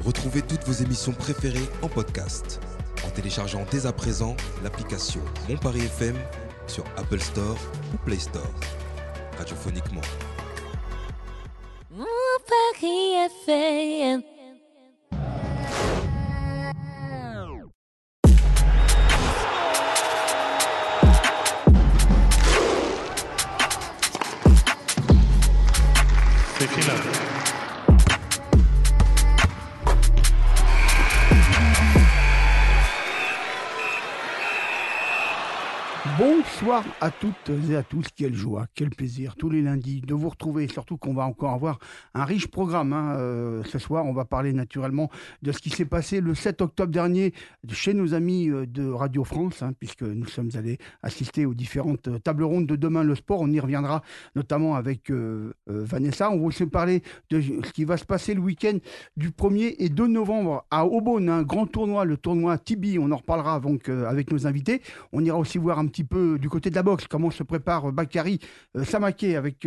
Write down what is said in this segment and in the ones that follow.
Retrouvez toutes vos émissions préférées en podcast en téléchargeant dès à présent l'application Mon Paris FM sur Apple Store ou Play Store. Radiophoniquement. Mon Paris FM. C'est final. Bonsoir à toutes et à tous, quelle joie, quel plaisir tous les lundis de vous retrouver, surtout qu'on va encore avoir un riche programme. Ce soir, on va parler naturellement de ce qui s'est passé le 7 octobre dernier chez nos amis de Radio France, puisque nous sommes allés assister aux différentes tables rondes de Demain le Sport. On y reviendra notamment avec Vanessa. On va aussi parler de ce qui va se passer le week-end du 1er et 2 novembre à Aubonne, un grand tournoi, le tournoi Tibi. On en reparlera donc avec nos invités. On ira aussi voir un petit peu du côté de la boxe, comment se prépare Bakary Samaké avec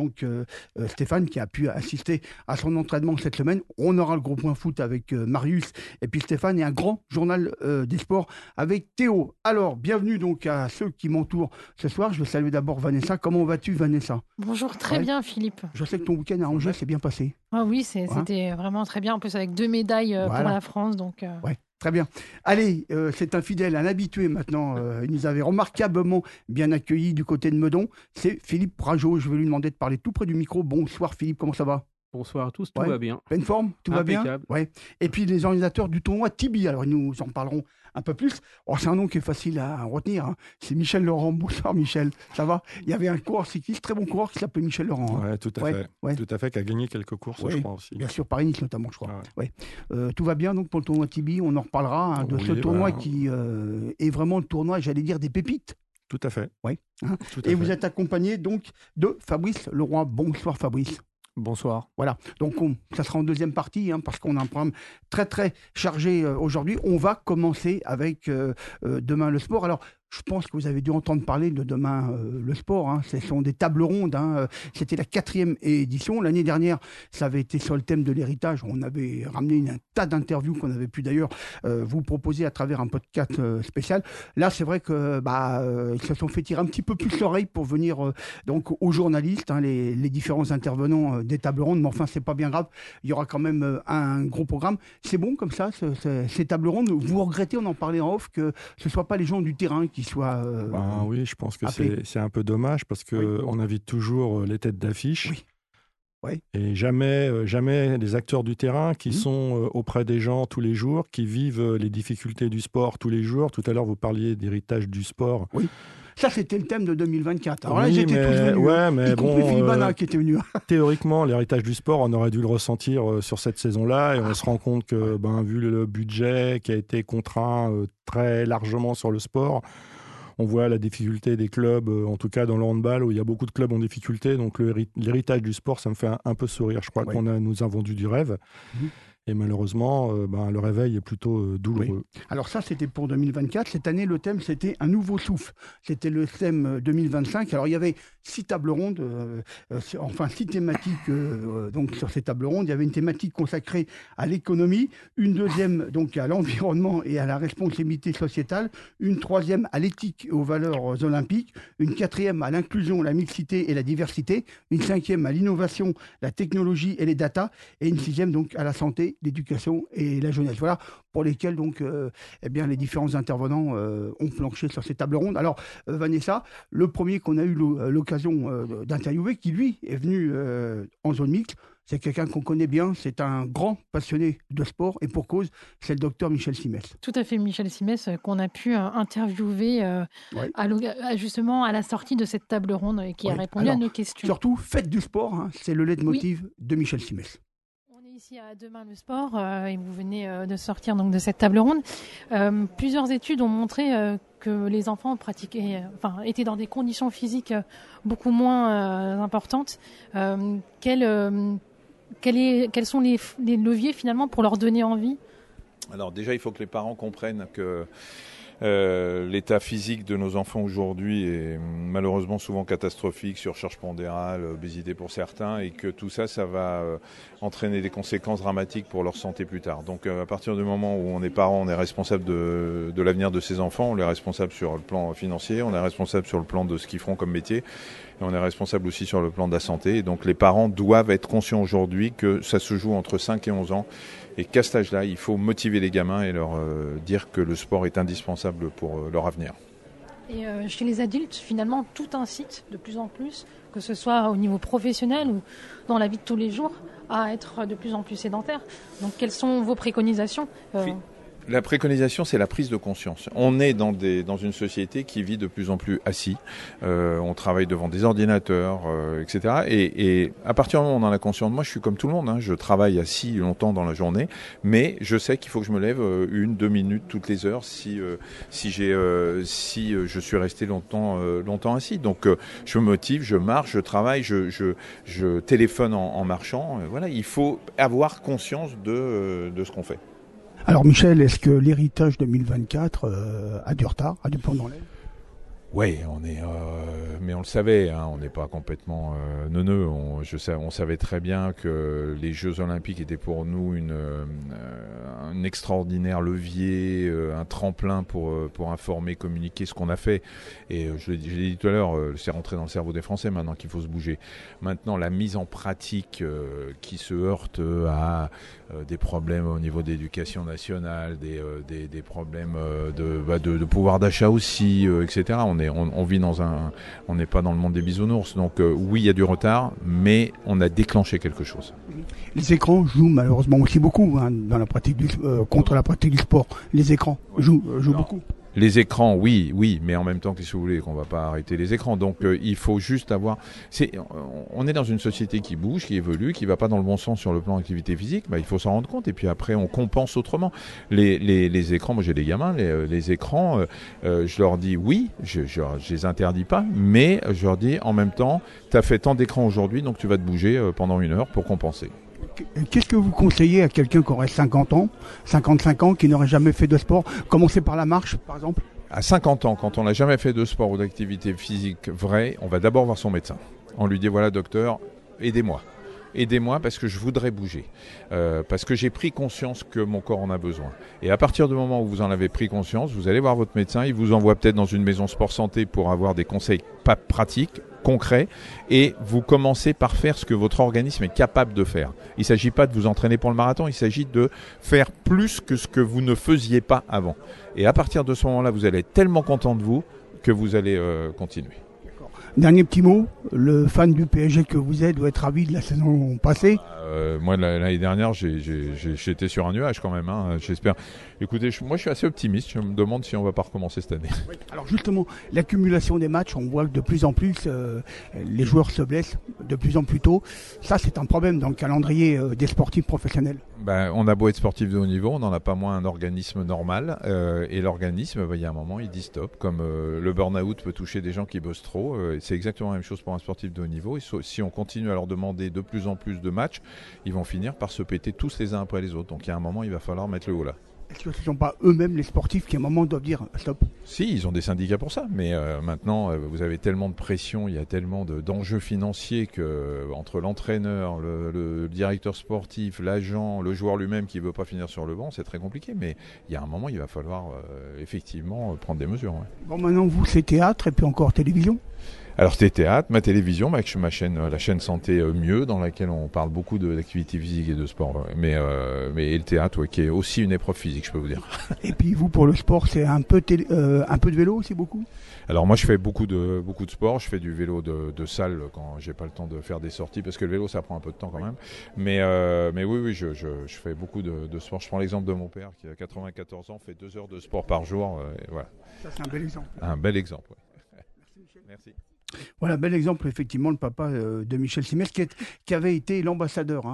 Stéphane qui a pu assister à son entraînement cette semaine. On aura le gros point foot avec Marius et puis Stéphane et un grand journal des sports avec Théo. Alors, bienvenue donc à ceux qui m'entourent ce soir. Je vais saluer d'abord Vanessa. Comment vas-tu, Vanessa ? Bonjour, très bien Philippe. Je sais que ton week-end à Angers s'est bien passé. Ah oui, c'était vraiment très bien. En plus avec 2 médailles pour la France. Donc, Ouais. Très bien. Allez, c'est un fidèle, un habitué maintenant. Il nous avait remarquablement bien accueillis du côté de Meudon. C'est Philippe Rageot. Je vais lui demander de parler tout près du micro. Bonsoir Philippe, comment ça va ? Bonsoir à tous, tout va bien. Pleine forme, tout va bien. Ouais. Et puis les organisateurs du tournoi Tibi, alors ils nous en parleront un peu plus. Oh, c'est un nom qui est facile à retenir. C'est Michel Laurent. Bonsoir Michel, ça va ? Il y avait un coureur cycliste, très bon coureur qui s'appelait Michel Laurent. Oui, tout à fait. Ouais. Tout à fait, qui a gagné quelques courses, je crois aussi. Bien sûr, Paris-Nice notamment, je crois. Ah ouais. Tout va bien donc pour le tournoi Tibi. On en reparlera de ce tournoi qui est vraiment le tournoi, j'allais dire, des pépites. Tout à fait. Oui. Tout à fait. Vous êtes accompagné donc de Fabrice Leroy. Bonsoir Fabrice. Bonsoir. Voilà, donc ça sera en deuxième partie, parce qu'on a un programme très très chargé aujourd'hui. On va commencer avec Demain le Sport. Alors, je pense que vous avez dû entendre parler de Demain le Sport. Ce sont des tables rondes. C'était la 4e édition. L'année dernière, ça avait été sur le thème de l'héritage. On avait ramené un tas d'interviews qu'on avait pu d'ailleurs vous proposer à travers un podcast spécial. Là, c'est vrai que ils se sont fait tirer un petit peu plus l'oreille pour venir donc aux journalistes, les différents intervenants des tables rondes. Mais enfin, c'est pas bien grave. Il y aura quand même un gros programme. C'est bon comme ça, ces tables rondes. Vous regrettez, on en parlait en off, que ce soit pas les gens du terrain qui soient oui, je pense que appelés. c'est un peu dommage parce qu'on invite toujours les têtes d'affiche. Oui. Ouais. Et jamais les acteurs du terrain qui sont auprès des gens tous les jours, qui vivent les difficultés du sport tous les jours. Tout à l'heure, vous parliez d'héritage du sport. Oui. Ça, c'était le thème de 2024. Alors là, Oui, j'étais tous venus. mais y compris Philippe Bana qui était venu. Théoriquement, l'héritage du sport, on aurait dû le ressentir sur cette saison-là. Et on se rend compte que, vu le budget qui a été contraint très largement sur le sport, on voit la difficulté des clubs, en tout cas dans le handball, où il y a beaucoup de clubs en difficulté. Donc l'héritage du sport, ça me fait un peu sourire. Je crois nous a vendu du rêve. Et malheureusement, le réveil est plutôt douloureux. Oui. Alors ça, c'était pour 2024. Cette année, le thème, c'était un nouveau souffle. C'était le thème 2025. Alors, il y avait 6 tables rondes, 6 thématiques donc, sur ces tables rondes. Il y avait une thématique consacrée à l'économie, une deuxième donc, à l'environnement et à la responsabilité sociétale, une troisième à l'éthique et aux valeurs olympiques, une quatrième à l'inclusion, la mixité et la diversité, une cinquième à l'innovation, la technologie et les data, et une sixième donc à la santé, l'éducation et la jeunesse. Voilà pour lesquels donc les différents intervenants ont planché sur ces tables rondes. Alors Vanessa, le premier qu'on a eu l'occasion d'interviewer, qui lui est venu en zone mixte, c'est quelqu'un qu'on connaît bien, c'est un grand passionné de sport et pour cause, c'est le docteur Michel Simès. Tout à fait, Michel Simès, qu'on a pu interviewer justement à la sortie de cette table ronde et qui a répondu à nos questions. Surtout, faites du sport, c'est le leitmotiv de Michel Simès. Ici à Demain le Sport, et vous venez de sortir donc de cette table ronde. Plusieurs études ont montré que les enfants étaient dans des conditions physiques beaucoup moins importantes. Quels sont les leviers finalement pour leur donner envie ? Alors déjà, il faut que les parents comprennent que L'état physique de nos enfants aujourd'hui est malheureusement souvent catastrophique, surcharge pondérale, obésité pour certains, et que tout ça, ça va entraîner des conséquences dramatiques pour leur santé plus tard. Donc à partir du moment où on est parent, on est responsable de l'avenir de ses enfants, on est responsable sur le plan financier, on est responsable sur le plan de ce qu'ils feront comme métier, et on est responsable aussi sur le plan de la santé. Et donc les parents doivent être conscients aujourd'hui que ça se joue entre 5 et 11 ans, et qu'à cet âge-là, il faut motiver les gamins et leur dire que le sport est indispensable pour leur avenir. Et chez les adultes, finalement, tout incite de plus en plus, que ce soit au niveau professionnel ou dans la vie de tous les jours, à être de plus en plus sédentaire. Donc, quelles sont vos préconisations La préconisation, c'est la prise de conscience. On est dans une société qui vit de plus en plus assis. On travaille devant des ordinateurs, etc. Et à partir du moment où on en a conscience, moi je suis comme tout le monde, hein, je travaille assis longtemps dans la journée, mais je sais qu'il faut que je me lève 1-2 minutes toutes les heures si je suis resté longtemps assis. Donc je me motive, je marche, je travaille, je téléphone en marchant. Voilà, il faut avoir conscience de ce qu'on fait. Alors Michel, est-ce que l'héritage 2024 a du retard, a du plomb dans l'aile ? Oui, mais on le savait, hein, on n'est pas complètement neuneux. On savait très bien que les Jeux Olympiques étaient pour nous un extraordinaire levier, un tremplin pour informer, communiquer ce qu'on a fait. Et je l'ai dit tout à l'heure, c'est rentré dans le cerveau des Français maintenant qu'il faut se bouger. Maintenant, la mise en pratique qui se heurte à des problèmes au niveau de l'éducation nationale, des problèmes de pouvoir d'achat aussi, etc. On vit on n'est pas dans le monde des bisounours. Donc oui, il y a du retard, mais on a déclenché quelque chose. Les écrans jouent malheureusement aussi beaucoup dans la pratique contre la pratique du sport. Les écrans jouent beaucoup. Les écrans, oui, mais en même temps, qu'est-ce que vous voulez, qu'on va pas arrêter les écrans. Donc, il faut juste on est dans une société qui bouge, qui évolue, qui va pas dans le bon sens sur le plan activité physique. Il faut s'en rendre compte. Et puis après, on compense autrement. Les écrans, moi j'ai des gamins, les écrans, je leur dis oui, je les interdis pas, mais je leur dis en même temps, tu as fait tant d'écrans aujourd'hui, donc tu vas te bouger pendant 1 heure pour compenser. Qu'est-ce que vous conseillez à quelqu'un qui aurait 50 ans, 55 ans, qui n'aurait jamais fait de sport ? Commencer par la marche, par exemple ? À 50 ans, quand on n'a jamais fait de sport ou d'activité physique vraie, on va d'abord voir son médecin. On lui dit, voilà docteur, aidez-moi parce que je voudrais bouger, parce que j'ai pris conscience que mon corps en a besoin. Et à partir du moment où vous en avez pris conscience, vous allez voir votre médecin, il vous envoie peut-être dans une maison sport santé pour avoir des conseils pas pratiques, concret, et vous commencez par faire ce que votre organisme est capable de faire. Il ne s'agit pas de vous entraîner pour le marathon, il s'agit de faire plus que ce que vous ne faisiez pas avant. Et à partir de ce moment-là, vous allez être tellement content de vous que vous allez continuer. Dernier petit mot, le fan du PSG que vous êtes doit être ravi de la saison passée. Moi, l'année dernière, j'étais sur un nuage quand même. Hein, j'espère. Écoutez, moi, je suis assez optimiste. Je me demande si on va pas recommencer cette année. Oui. Alors justement, l'accumulation des matchs, on voit que de plus en plus, les joueurs se blessent de plus en plus tôt. Ça, c'est un problème dans le calendrier des sportifs professionnels. On a beau être sportif de haut niveau, on n'en a pas moins un organisme normal. Et l'organisme, il y a un moment, il dit stop. Comme le burn-out peut toucher des gens qui bossent trop. C'est exactement la même chose pour un sportif de haut niveau. Et si on continue à leur demander de plus en plus de matchs, ils vont finir par se péter tous les uns après les autres. Donc il y a un moment, il va falloir mettre le haut là. Est-ce que ce ne sont pas eux-mêmes les sportifs qui à un moment doivent dire stop ? Si, ils ont des syndicats pour ça. Mais maintenant, vous avez tellement de pression, il y a tellement d'enjeux financiers que entre l'entraîneur, le directeur sportif, l'agent, le joueur lui-même qui ne veut pas finir sur le banc, c'est très compliqué. Mais il y a un moment, il va falloir effectivement prendre des mesures. Ouais. Bon, maintenant, vous, c'est théâtre et puis encore télévision ? Alors c'était théâtre, ma télévision, la chaîne Santé Mieux, dans laquelle on parle beaucoup d'activité physique et de sport, mais et le théâtre qui est aussi une épreuve physique, je peux vous dire. Et puis vous, pour le sport, c'est un peu de vélo aussi, beaucoup ? Alors moi je fais beaucoup de sport, je fais du vélo de salle quand j'ai pas le temps de faire des sorties, parce que le vélo ça prend un peu de temps quand même, mais oui, je fais beaucoup de sport. Je prends l'exemple de mon père qui a 94 ans, fait 2 heures de sport par jour, et voilà. Ça c'est un bel exemple. Un bel exemple, ouais. Merci Michel. Merci. Voilà, bel exemple, effectivement, le papa de Michel Simès, qui avait été l'ambassadeur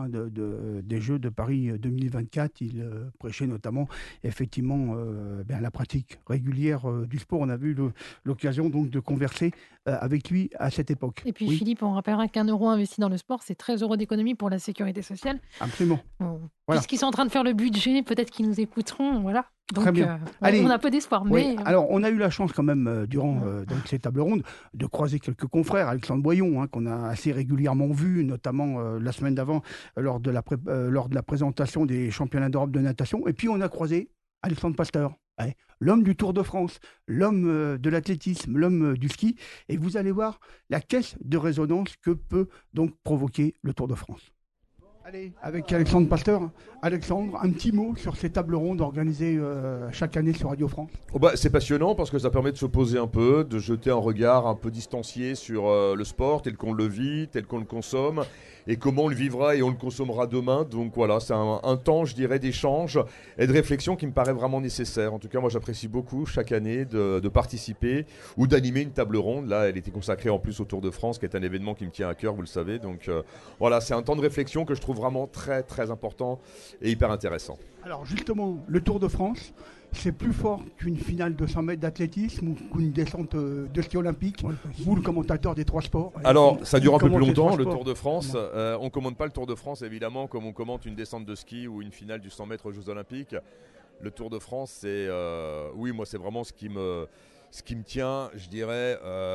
des Jeux de Paris 2024. Il prêchait notamment, effectivement, la pratique régulière du sport. On a eu l'occasion donc de converser avec lui à cette époque. Et puis, Philippe, on rappellera qu'1 euro investi dans le sport, c'est 13 € d'économie pour la sécurité sociale. Absolument. Puisqu'ils sont en train de faire le budget, peut-être qu'ils nous écouteront, voilà. Donc, Très bien. On a peu d'espoir. Oui. Mais Alors, on a eu la chance quand même, durant donc, ces tables rondes, de croiser quelques confrères. Alexandre Boyon, qu'on a assez régulièrement vu, notamment la semaine d'avant, lors de la présentation des championnats d'Europe de natation. Et puis, on a croisé Alexandre Pasteur, l'homme du Tour de France, l'homme de l'athlétisme, l'homme du ski. Et vous allez voir la caisse de résonance que peut donc provoquer le Tour de France. Allez, avec Alexandre Pasteur. Alexandre, un petit mot sur ces tables rondes organisées chaque année sur Radio France. C'est passionnant parce que ça permet de se poser un peu, de jeter un regard un peu distancié sur le sport tel qu'on le vit, tel qu'on le consomme et comment on le vivra et on le consommera demain. Donc voilà, c'est un temps, je dirais, d'échange et de réflexion qui me paraît vraiment nécessaire. En tout cas, moi j'apprécie beaucoup chaque année de participer ou d'animer une table ronde. Là, elle était consacrée en plus au Tour de France qui est un événement qui me tient à cœur, vous le savez. Donc voilà, c'est un temps de réflexion que je trouve vraiment très très important et hyper intéressant. Alors justement, le Tour de France, c'est plus fort qu'une finale de 100 mètres d'athlétisme ou qu'une descente de ski olympique. Vous, le commentateur des 3 sports. Alors, ça dure un peu plus longtemps, le Tour de France. On ne commande pas le Tour de France, évidemment, comme on commente une descente de ski ou une finale du 100 mètres aux Jeux Olympiques. Le Tour de France, c'est moi, c'est vraiment ce qui me tient, je dirais,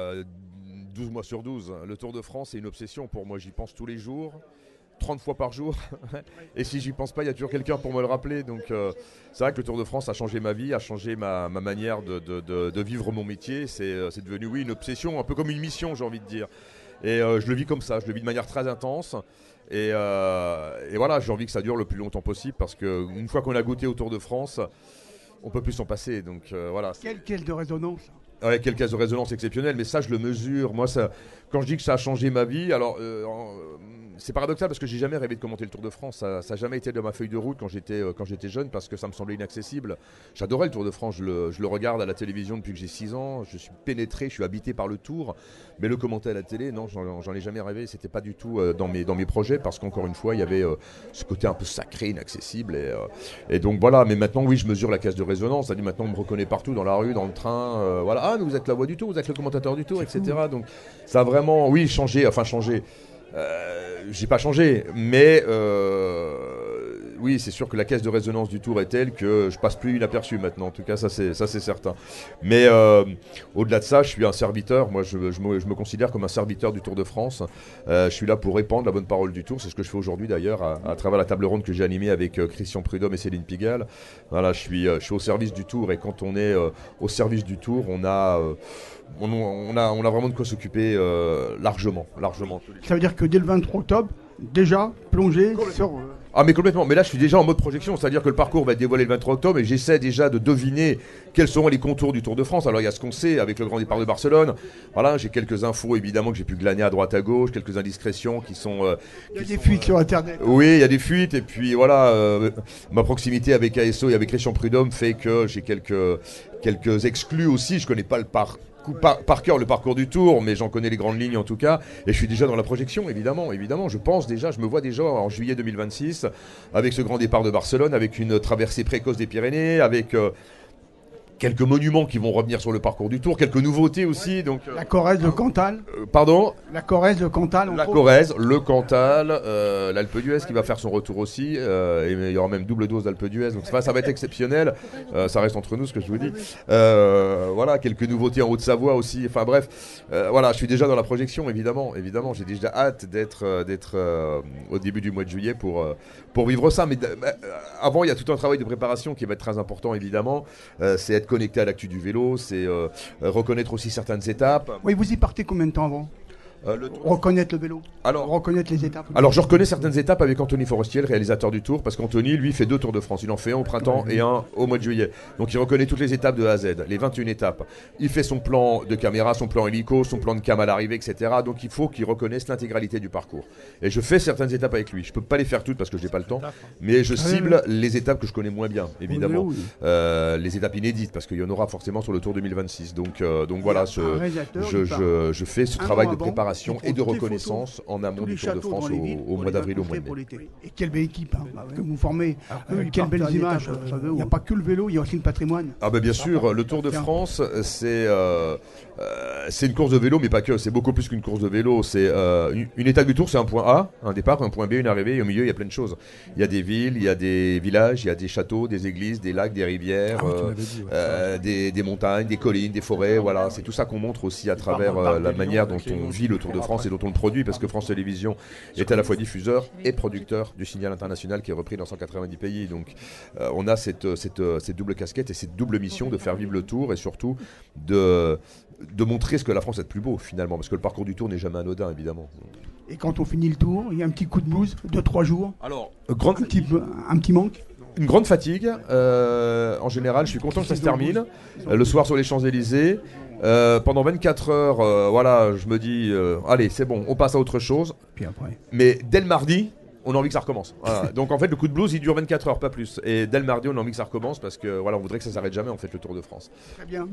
12 mois sur 12. Le Tour de France, c'est une obsession pour moi. J'y pense tous les jours. 30 fois par jour et si j'y pense pas il y a toujours quelqu'un pour me le rappeler, donc c'est vrai que le Tour de France a changé ma vie, a changé ma manière de vivre mon métier. C'est devenu une obsession, un peu comme une mission, j'ai envie de dire, et je le vis comme ça, je le vis de manière très intense et voilà, j'ai envie que ça dure le plus longtemps possible parce qu'une fois qu'on a goûté au Tour de France on peut plus s'en passer, donc voilà. Quelle caisse de résonance. Ouais, quelle caisse de résonance exceptionnelle, mais ça je le mesure. Moi, quand je dis que ça a changé ma vie, alors c'est paradoxal parce que j'ai jamais rêvé de commenter le Tour de France. Ça n'a jamais été dans ma feuille de route quand j'étais jeune parce que ça me semblait inaccessible. J'adorais le Tour de France, je le regarde à la télévision depuis que j'ai 6 ans. Je suis pénétré, je suis habité par le Tour, mais le commenter à la télé, non, j'en ai jamais rêvé. C'était pas du tout dans mes projets parce qu'encore une fois, il y avait ce côté un peu sacré, inaccessible et donc voilà. Mais maintenant, oui, je mesure la caisse de résonance. C'est-à-dire maintenant, on me reconnaît partout, dans la rue, dans le train, voilà. Ah, mais vous êtes la voix du Tour, vous êtes le commentateur du Tour, etc. Donc ça a vraiment, oui, changé. J'ai pas changé, mais oui, c'est sûr que la caisse de résonance du Tour est telle que je passe plus inaperçu maintenant. En tout cas, ça c'est certain. Mais au-delà de ça, je suis un serviteur. Moi, je me considère comme un serviteur du Tour de France. Je suis là pour répandre la bonne parole du Tour. C'est ce que je fais aujourd'hui d'ailleurs à travers la table ronde que j'ai animée avec Christian Prudhomme et Céline Pigalle. Voilà, je suis au service du Tour et quand on est au service du Tour, on a vraiment de quoi s'occuper largement. Ça veut dire que dès le 23 octobre, déjà plongé sur... Ah mais complètement, mais là je suis déjà en mode projection, c'est-à-dire que le parcours va être dévoilé le 23 octobre et j'essaie déjà de deviner quels seront les contours du Tour de France. Alors il y a ce qu'on sait avec le grand départ de Barcelone, voilà, j'ai quelques infos évidemment que j'ai pu glaner à droite à gauche, quelques indiscrétions qui sont... il y a des fuites sur Internet. Oui, il y a des fuites et puis voilà, ma proximité avec ASO et avec Christian Prudhomme fait que j'ai quelques exclus aussi, je connais pas le par cœur le parcours du Tour, mais j'en connais les grandes lignes en tout cas, et je suis déjà dans la projection, évidemment, je pense déjà, je me vois déjà en juillet 2026, avec ce grand départ de Barcelone, avec une traversée précoce des Pyrénées, avec quelques monuments qui vont revenir sur le parcours du Tour, quelques nouveautés aussi. Donc, la Corrèze, le Cantal. Pardon ? La Corrèze, le Cantal. La Corrèze, le Cantal, l'Alpe d'Huez qui va faire son retour aussi. Et il y aura même double dose d'Alpe d'Huez. Donc ça va être exceptionnel. Ça reste entre nous ce que je vous dis. Voilà, quelques nouveautés en Haute-Savoie aussi. Enfin bref, voilà, je suis déjà dans la projection, évidemment. J'ai déjà hâte d'être au début du mois de juillet pour vivre ça. Mais avant, il y a tout un travail de préparation qui va être très important, évidemment. C'est être connecté à l'actu du vélo, c'est reconnaître aussi certaines étapes. Oui, vous y partez combien de temps avant ? Reconnaître le vélo, reconnaître les étapes. Alors je reconnais certaines étapes avec Anthony Forestier, le réalisateur du Tour, parce qu'Anthony lui fait 2 Tours de France, il en fait un au printemps et un au mois de juillet, donc il reconnaît toutes les étapes de A à Z, les 21 étapes, il fait son plan de caméra, son plan hélico, son plan de cam à l'arrivée, etc. Donc il faut qu'il reconnaisse l'intégralité du parcours, et je fais certaines étapes avec lui, je peux pas les faire toutes parce que j'ai pas le temps, mais je cible les étapes que je connais moins bien, évidemment, les étapes inédites, parce qu'il y en aura forcément sur le Tour 2026, donc voilà, je fais ce travail de préparation. préparation et de reconnaissance en amont du Tour de France au mois d'avril, au mois de mai. Et quelle belle équipe que vous formez, quelles belles images. Il n'y a pas que le vélo, il y a aussi le patrimoine. Ah ben bien sûr, le Tour de France, c'est une course de vélo, mais pas que, c'est beaucoup plus qu'une course de vélo. C'est une étape du Tour, c'est un point A, un départ, un point B, une arrivée, et au milieu il y a plein de choses. Il y a des villes, il y a des villages, il y a des châteaux, des églises, des lacs, des rivières, des montagnes, des collines, des forêts, voilà, c'est tout ça qu'on montre aussi à travers la manière dont on vit le Tour de France et dont on le produit, parce que France Télévisions est à la fois diffuseur et producteur du signal international qui est repris dans 190 pays. Donc on a cette double casquette et cette double mission de faire vivre le Tour et surtout de montrer ce que la France a de plus beau finalement, parce que le parcours du Tour n'est jamais anodin évidemment. Et quand on finit le Tour, il y a un petit coup de blues de 3 jours. Alors, un petit manque. Une grande fatigue. En général, je suis content que ça se termine. Le soir sur les Champs-Élysées. Pendant 24 heures, voilà, je me dis, allez, c'est bon, on passe à autre chose. Puis après. Mais dès le mardi, on a envie que ça recommence. Voilà. Donc en fait, le coup de blues, il dure 24 heures, pas plus. Et dès le mardi, on a envie que ça recommence parce que voilà, on voudrait que ça s'arrête jamais en fait le Tour de France. Très bien,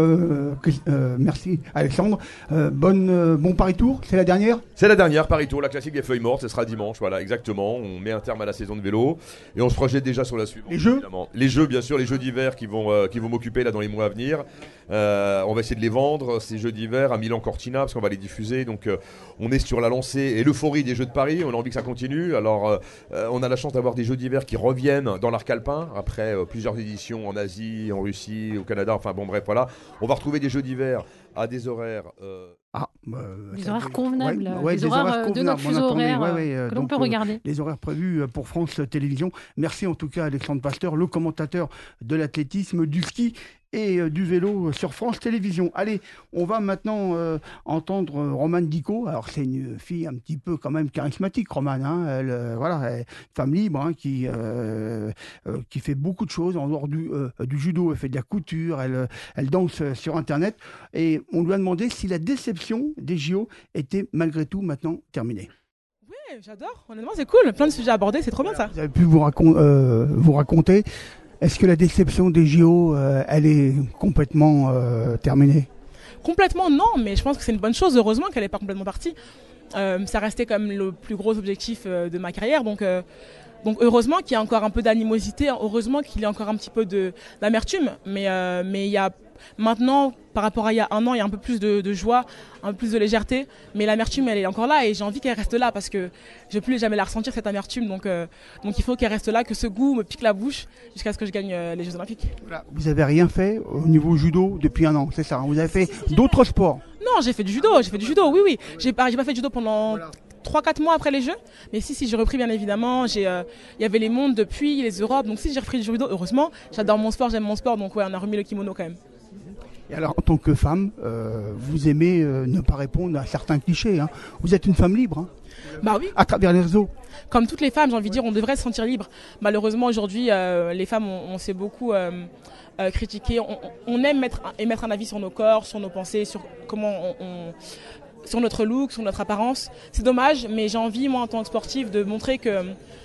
merci Alexandre. Bon Paris-Tour, c'est la dernière ? C'est la dernière Paris-Tour, la classique des feuilles mortes, ce sera dimanche, voilà, exactement. On met un terme à la saison de vélo et on se projette déjà sur la suivante. Les jeux ? Évidemment. Les jeux, bien sûr, les jeux d'hiver qui vont m'occuper là dans les mois à venir. On va essayer de les vendre, ces jeux d'hiver à Milan-Cortina, parce qu'on va les diffuser. Donc on est sur la lancée et l'euphorie des jeux de Paris, on a envie que ça continue. Alors on a la chance d'avoir des jeux d'hiver qui reviennent dans l'arc alpin après plusieurs éditions en Asie, en Russie, au Canada, enfin bon bref voilà. On va retrouver des jeux d'hiver à des horaires... des horaires convenables, des horaires de notre fuseau horaire que l'on peut regarder. Les horaires prévus pour France Télévisions. Merci en tout cas Alexandre Pasteur, le commentateur de l'athlétisme, du ski et du vélo sur France Télévisions. Allez, on va maintenant entendre Romane Dico. Alors c'est une fille un petit peu quand même charismatique, Romane. Elle est femme libre qui fait beaucoup de choses en dehors du judo. Elle fait de la couture, elle danse sur Internet. Et on lui a demandé si la déception des JO était malgré tout maintenant terminée. Oui, j'adore. Honnêtement, c'est cool. Plein de sujets abordés, c'est trop bien ça. Vous avez pu vous raconter. Est-ce que la déception des JO, elle est complètement terminée ? Complètement non, mais je pense que c'est une bonne chose. Heureusement qu'elle n'est pas complètement partie. Ça restait comme le plus gros objectif de ma carrière. Donc heureusement qu'il y a encore un peu d'animosité. Heureusement qu'il y a encore un petit peu d'amertume. Mais il y a maintenant, par rapport à il y a un an, il y a un peu plus de joie, un peu plus de légèreté. Mais l'amertume, elle est encore là et j'ai envie qu'elle reste là parce que je ne vais plus jamais la ressentir, cette amertume. Donc il faut qu'elle reste là, que ce goût me pique la bouche jusqu'à ce que je gagne les Jeux Olympiques. Voilà. Vous n'avez rien fait au niveau judo depuis un an, c'est ça ? Vous avez fait d'autres sports ? Non, j'ai fait du judo, oui. J'ai pas fait de judo pendant 3-4 mois après les Jeux, mais si j'ai repris bien évidemment, il y avait les mondes depuis, les Europes, donc si j'ai repris du judo, heureusement, j'adore mon sport, j'aime mon sport, donc ouais, on a remis le kimono quand même. Et alors en tant que femme, vous aimez ne pas répondre à certains clichés, hein. Vous êtes une femme libre, hein. Bah oui. À travers les réseaux. Comme toutes les femmes, j'ai envie de dire, on devrait se sentir libre. Malheureusement aujourd'hui, les femmes, on s'est beaucoup critiqué, on aime mettre un avis sur nos corps, sur nos pensées, sur comment sur notre look, sur notre apparence. C'est dommage, mais j'ai envie, moi, en tant que sportive, de montrer que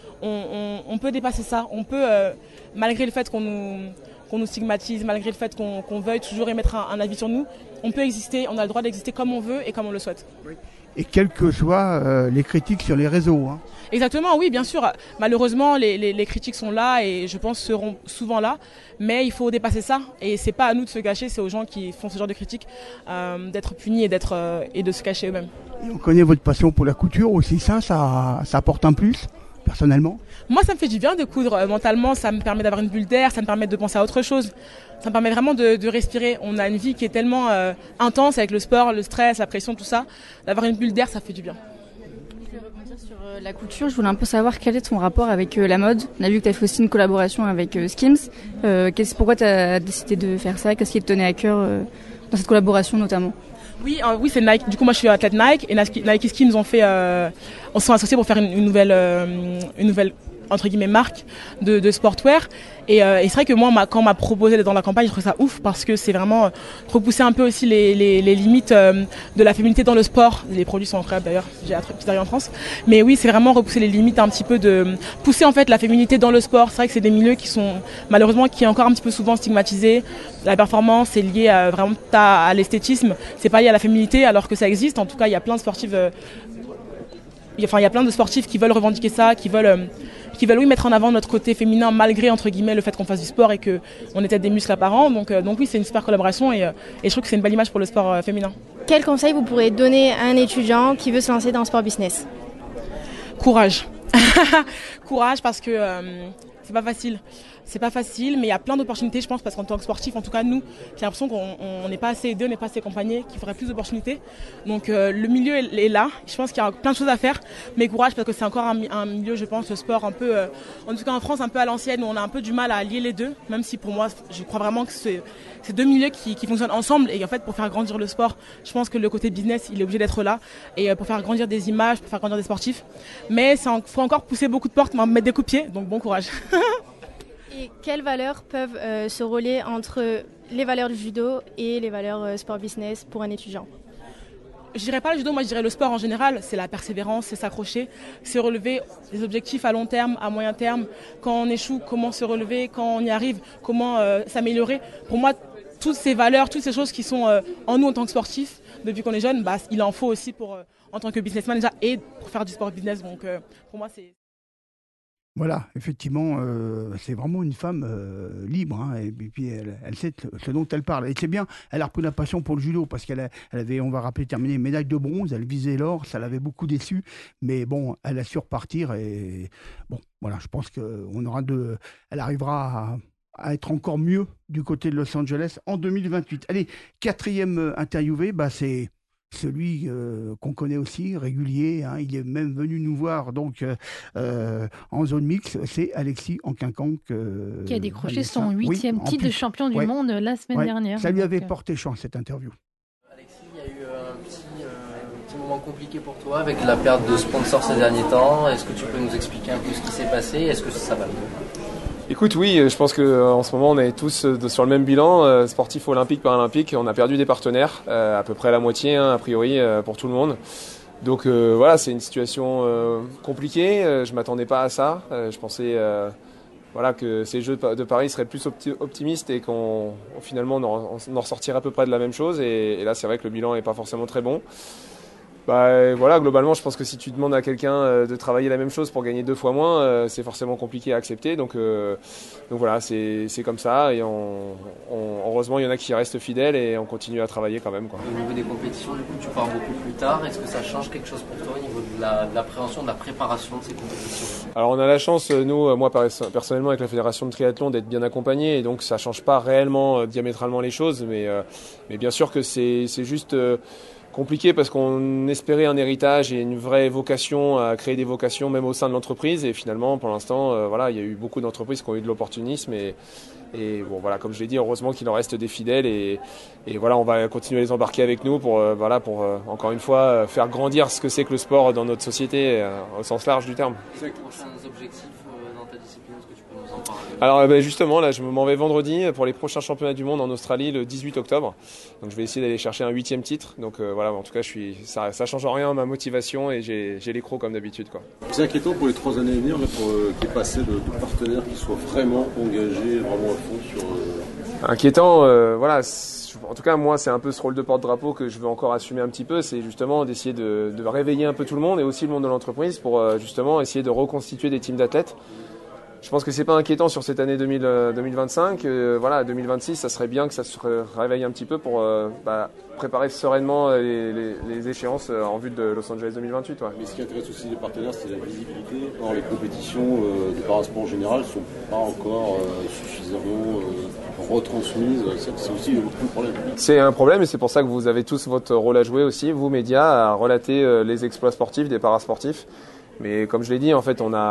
on peut dépasser ça. On peut, malgré le fait qu'on nous stigmatise, malgré le fait qu'on veuille toujours émettre un avis sur nous, on peut exister, on a le droit d'exister comme on veut et comme on le souhaite. Oui. Et quelles que soient les critiques sur les réseaux. Hein. Exactement, oui, bien sûr. Malheureusement, les critiques sont là et je pense seront souvent là. Mais il faut dépasser ça. Et c'est pas à nous de se cacher, c'est aux gens qui font ce genre de critiques d'être punis et de se cacher eux-mêmes. Et on connaît votre passion pour la couture aussi. Ça apporte un plus, personnellement ? Moi, ça me fait du bien de coudre. Mentalement, ça me permet d'avoir une bulle d'air, ça me permet de penser à autre chose. Ça me permet vraiment de respirer. On a une vie qui est tellement intense avec le sport, le stress, la pression, tout ça. D'avoir une bulle d'air, ça fait du bien. Je vais rebondir sur la couture. Je voulais un peu savoir quel est ton rapport avec la mode. On a vu que tu as fait aussi une collaboration avec Skims. Pourquoi tu as décidé de faire ça ? Qu'est-ce qui te tenait à cœur dans cette collaboration notamment ? Oui, c'est Nike. Du coup, moi, je suis athlète Nike et Nike Skims on se sont associés pour faire une nouvelle entre guillemets marque de sportwear et c'est vrai que moi quand on m'a proposé d'être dans la campagne, je trouve ça ouf parce que c'est vraiment repousser un peu aussi les limites de la féminité dans le sport. Les produits sont incroyables d'ailleurs, j'ai petit arrivé en France, mais oui, c'est vraiment repousser les limites un petit peu, de pousser en fait la féminité dans le sport. C'est vrai que c'est des milieux qui sont malheureusement qui est encore un petit peu souvent stigmatisés. La performance est liée vraiment à l'esthétisme, c'est pas lié à la féminité alors que ça existe. En tout cas, il y a plein de sportifs il y a plein de sportifs qui veulent revendiquer ça, qui veulent oui, mettre en avant notre côté féminin malgré entre guillemets le fait qu'on fasse du sport et qu'on ait peut-être des muscles apparents. Donc oui, c'est une super collaboration et je trouve que c'est une belle image pour le sport féminin. Quel conseil vous pourrez donner à un étudiant qui veut se lancer dans le sport business ? Courage. Courage parce que c'est pas facile. C'est pas facile, mais il y a plein d'opportunités, je pense, parce qu'en tant que sportif, en tout cas, nous, j'ai l'impression qu'on n'est pas assez aidés, on n'est pas assez accompagnés, qu'il faudrait plus d'opportunités. Donc le milieu est là, je pense qu'il y a plein de choses à faire, mais courage parce que c'est encore un milieu, je pense, le sport un peu, en tout cas en France, un peu à l'ancienne, où on a un peu du mal à lier les deux, même si pour moi, je crois vraiment que c'est deux milieux qui fonctionnent ensemble et en fait, pour faire grandir le sport, je pense que le côté business, il est obligé d'être là et pour faire grandir des images, pour faire grandir des sportifs. Mais il faut encore pousser beaucoup de portes, mettre des coups de pied, donc bon courage. Et quelles valeurs peuvent se relier entre les valeurs du judo et les valeurs sport business pour un étudiant ? Je dirais pas le judo, moi je dirais le sport en général, c'est la persévérance, c'est s'accrocher, c'est relever des objectifs à long terme, à moyen terme. Quand on échoue, comment se relever, quand on y arrive, comment s'améliorer. Pour moi, toutes ces valeurs, toutes ces choses qui sont en nous en tant que sportifs, depuis qu'on est jeune, il en faut aussi en tant que businessman déjà et pour faire du sport business. Donc pour moi c'est... Voilà, effectivement, c'est vraiment une femme libre, hein, et puis elle sait ce dont elle parle. Et c'est bien, elle a repris la passion pour le judo, parce qu'elle avait, on va rappeler, terminé médaille de bronze, elle visait l'or, ça l'avait beaucoup déçue, mais bon, elle a su repartir, et bon, voilà, je pense elle arrivera à être encore mieux du côté de Los Angeles en 2028. Allez, quatrième interviewé, c'est celui qu'on connaît aussi, régulier, hein, il est même venu nous voir donc en zone mixte, c'est Alexis Anquincan qui a décroché son 8e titre de champion du monde la semaine dernière. Ça lui avait porté chance cette interview. Alexis, il y a eu un petit moment compliqué pour toi avec la perte de sponsors ces derniers temps. Est-ce que tu peux nous expliquer un peu ce qui s'est passé ? Est-ce que ça va mieux ? Écoute, oui, je pense qu'en ce moment, on est tous sur le même bilan, sportif olympique, paralympique. On a perdu des partenaires, à peu près la moitié, a priori, pour tout le monde. Donc voilà, c'est une situation compliquée. Je ne m'attendais pas à ça. Je pensais que ces Jeux de Paris seraient plus optimistes et qu'on finalement on en ressortirait à peu près de la même chose. Et là, c'est vrai que le bilan n'est pas forcément très bon. Globalement, je pense que si tu demandes à quelqu'un de travailler la même chose pour gagner 2 fois moins, c'est forcément compliqué à accepter. Donc voilà, c'est comme ça. Et heureusement, il y en a qui restent fidèles et on continue à travailler quand même, quoi. Au niveau des compétitions, du coup, tu pars beaucoup plus tard. Est-ce que ça change quelque chose pour toi au niveau de l'appréhension, de la préparation de ces compétitions ? Alors, on a la chance, nous, moi personnellement, avec la Fédération de triathlon, d'être bien accompagné. Et donc, ça change pas réellement, diamétralement les choses. Mais bien sûr que c'est juste... compliqué parce qu'on espérait un héritage et une vraie vocation à créer des vocations même au sein de l'entreprise et finalement pour l'instant il y a eu beaucoup d'entreprises qui ont eu de l'opportunisme et bon voilà, comme je l'ai dit, heureusement qu'il en reste des fidèles et voilà, on va continuer à les embarquer avec nous pour encore une fois faire grandir ce que c'est que le sport dans notre société au sens large du terme. Quels sont les objectifs dans ta discipline, est-ce que tu peux nous en parler ? Alors justement, là je m'en vais vendredi pour les prochains championnats du monde en Australie le 18 octobre. Donc je vais essayer d'aller chercher un 8e titre. Donc voilà, en tout cas ça change rien à ma motivation et j'ai les crocs comme d'habitude, quoi. C'est inquiétant pour les 3 années à venir là, pour qu'il y ait pas assez de partenaires qui soient vraiment engagés, vraiment à fond sur... Inquiétant, voilà. En tout cas, moi, c'est un peu ce rôle de porte-drapeau que je veux encore assumer un petit peu. C'est justement d'essayer de réveiller un peu tout le monde et aussi le monde de l'entreprise pour justement essayer de reconstituer des teams d'athlètes. Je pense que c'est pas inquiétant sur cette année 2025. 2026, ça serait bien que ça se réveille un petit peu pour préparer sereinement les échéances en vue de Los Angeles 2028. Ouais. Mais ce qui intéresse aussi les partenaires, c'est la visibilité. Or, les compétitions de parasport en général ne sont pas encore suffisamment retransmises. C'est aussi le problème. C'est un problème et c'est pour ça que vous avez tous votre rôle à jouer aussi, vous médias, à relater les exploits sportifs des parasportifs. Mais comme je l'ai dit, en fait, on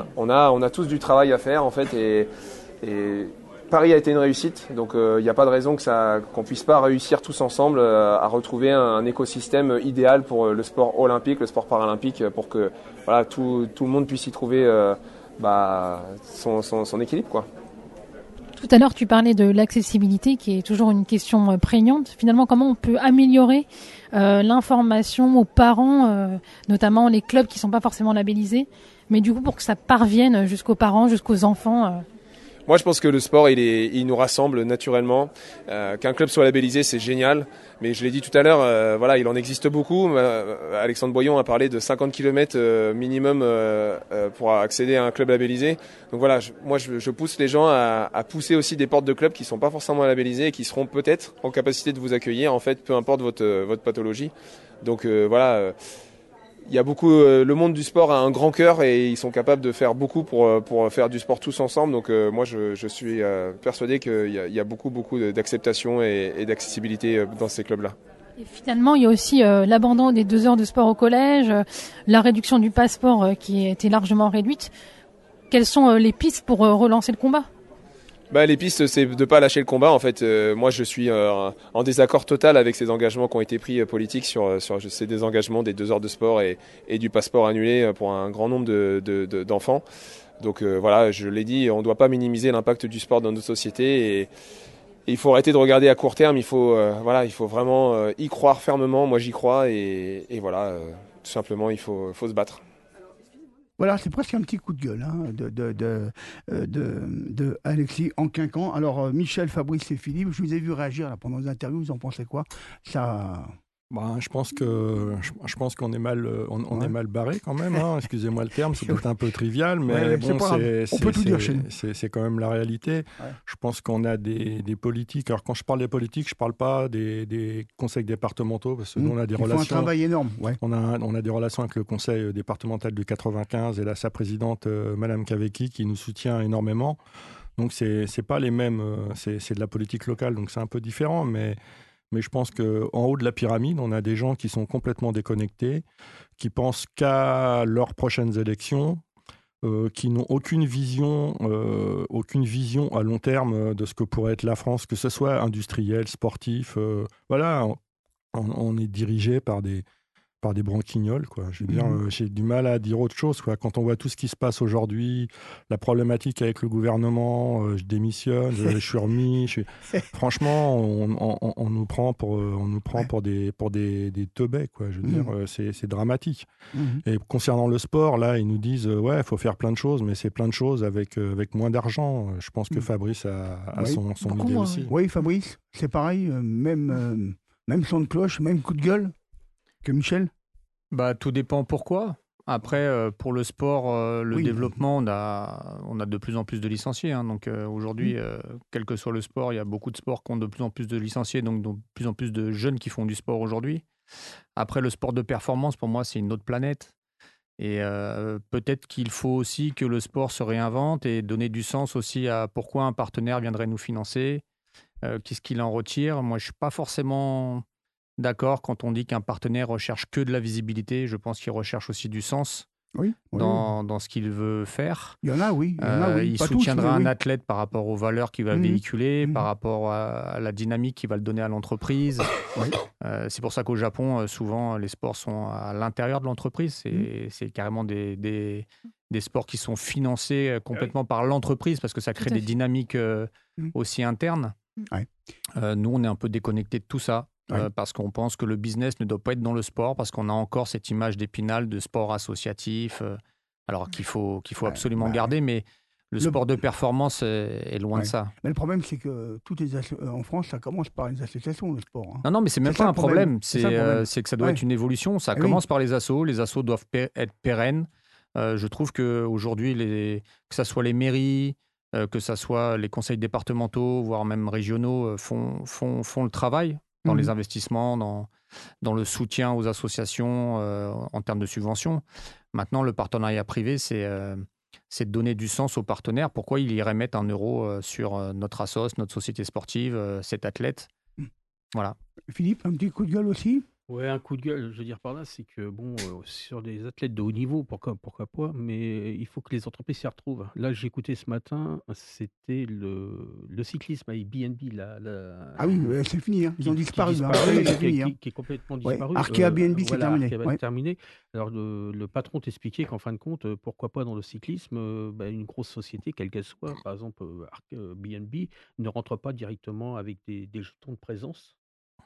a tous du travail à faire, en fait, et Paris a été une réussite, donc il n'y a pas de raison qu'on puisse pas réussir tous ensemble à retrouver un écosystème idéal pour le sport olympique, le sport paralympique, pour que voilà tout le monde puisse y trouver son équilibre, quoi. Tout à l'heure, tu parlais de l'accessibilité, qui est toujours une question prégnante. Finalement, comment on peut améliorer l'information aux parents, notamment les clubs qui ne sont pas forcément labellisés, mais du coup pour que ça parvienne jusqu'aux parents, jusqu'aux enfants Moi, je pense que le sport, il nous rassemble naturellement. Qu'un club soit labellisé, c'est génial. Mais je l'ai dit tout à l'heure, voilà, il en existe beaucoup. Alexandre Boyon a parlé de 50 km minimum pour accéder à un club labellisé. Donc voilà, je pousse les gens à pousser aussi des portes de clubs qui sont pas forcément labellisés et qui seront peut-être en capacité de vous accueillir, en fait, peu importe votre pathologie. Donc voilà. Il y a beaucoup, le monde du sport a un grand cœur et ils sont capables de faire beaucoup pour faire du sport tous ensemble. Donc moi, je suis persuadé qu'il y a beaucoup d'acceptation et d'accessibilité dans ces clubs-là. Et finalement, il y a aussi l'abandon des 2 heures de sport au collège, la réduction du passeport qui a été largement réduite. Quelles sont les pistes pour relancer le combat ? Les pistes, c'est de pas lâcher le combat. En fait, moi, je suis en désaccord total avec ces engagements qui ont été pris politiques sur ces désengagements des 2 heures de sport et du passeport annulé pour un grand nombre d'enfants. Donc voilà, je l'ai dit, on ne doit pas minimiser l'impact du sport dans notre société et il faut arrêter de regarder à court terme. Il faut vraiment y croire fermement. Moi, j'y crois et voilà, tout simplement, il faut se battre. Voilà, c'est presque un petit coup de gueule de Alexis en quinquant. Alors, Michel, Fabrice et Philippe, je vous ai vu réagir là, pendant les interviews, vous en pensez quoi ? Ça... Je pense qu'on est mal, on est mal barré quand même. Excusez-moi le terme, c'est peut-être un peu trivial, mais bon, on peut tout dire chez nous. C'est quand même la réalité. Ouais. Je pense qu'on a des politiques. Alors quand je parle des politiques, je parle pas des conseils départementaux parce que nous on a des relations. Ils font un travail énorme. Ouais. On a des relations avec le conseil départemental du 95 et là sa présidente Madame Kavecki qui nous soutient énormément. Donc c'est pas les mêmes. C'est de la politique locale, donc c'est un peu différent, mais je pense qu'en haut de la pyramide, on a des gens qui sont complètement déconnectés, qui pensent qu'à leurs prochaines élections, qui n'ont aucune vision à long terme de ce que pourrait être la France, que ce soit industriel, sportif. Voilà, on est dirigé par des branquignoles, quoi. Je veux dire, j'ai du mal à dire autre chose, quoi. Quand on voit tout ce qui se passe aujourd'hui, la problématique avec le gouvernement, je démissionne, je suis remis. Franchement, on nous prend pour des teubés, quoi. Je veux dire, c'est dramatique. Et concernant le sport, là, ils nous disent, il faut faire plein de choses, mais c'est plein de choses avec moins d'argent. Je pense que Fabrice a son idée aussi. Oui, Fabrice, c'est pareil, même son de cloche, même coup de gueule que Michel ? Tout dépend pourquoi. Après, pour le sport, le développement, on a de plus en plus de licenciés. Donc aujourd'hui, quel que soit le sport, il y a beaucoup de sports qui ont de plus en plus de licenciés, donc de plus en plus de jeunes qui font du sport aujourd'hui. Après, le sport de performance, pour moi, c'est une autre planète. Et peut-être qu'il faut aussi que le sport se réinvente et donner du sens aussi à pourquoi un partenaire viendrait nous financer, qu'est-ce qu'il en retire. Moi, je ne suis pas forcément... d'accord, quand on dit qu'un partenaire recherche que de la visibilité, je pense qu'il recherche aussi du sens dans ce qu'il veut faire. Il y en a, oui. Il soutiendra un athlète par rapport aux valeurs qu'il va véhiculer, par rapport à la dynamique qu'il va le donner à l'entreprise. C'est pour ça qu'au Japon, souvent, les sports sont à l'intérieur de l'entreprise. C'est carrément des sports qui sont financés complètement par l'entreprise parce que ça crée des dynamiques aussi internes. Nous, on est un peu déconnectés de tout ça. Parce qu'on pense que le business ne doit pas être dans le sport, parce qu'on a encore cette image d'Épinal de sport associatif, alors qu'il faut absolument garder, mais le sport de performance est loin de ça. Mais le problème, c'est que en France, ça commence par les associations, le sport. Non, mais c'est même pas un problème. C'est que ça doit être une évolution. Ça commence par les assos. Les assos doivent être pérennes. Je trouve qu'aujourd'hui, que ce soit les mairies, que ce soit les conseils départementaux, voire même régionaux, font le travail dans les investissements, dans le soutien aux associations en termes de subventions. Maintenant, le partenariat privé, c'est de donner du sens aux partenaires. Pourquoi ils iraient mettre 1 euro sur notre assos, notre société sportive, cet athlète ? Voilà. Philippe, un petit coup de gueule aussi ? Ouais, un coup de gueule, je veux dire par là, c'est que sur des athlètes de haut niveau, pourquoi pas, mais il faut que les entreprises s'y retrouvent. Là, j'ai écouté ce matin, c'était le cyclisme avec BNB, Ah oui, c'est fini, hein. Ils ont disparu. Qui est complètement disparu. Arkea BNB, c'est terminé. Arkea terminé. Alors, le patron t'expliquait qu'en fin de compte, pourquoi pas dans le cyclisme, une grosse société, quelle qu'elle soit, par exemple, BNB, ne rentre pas directement avec des jetons de présence.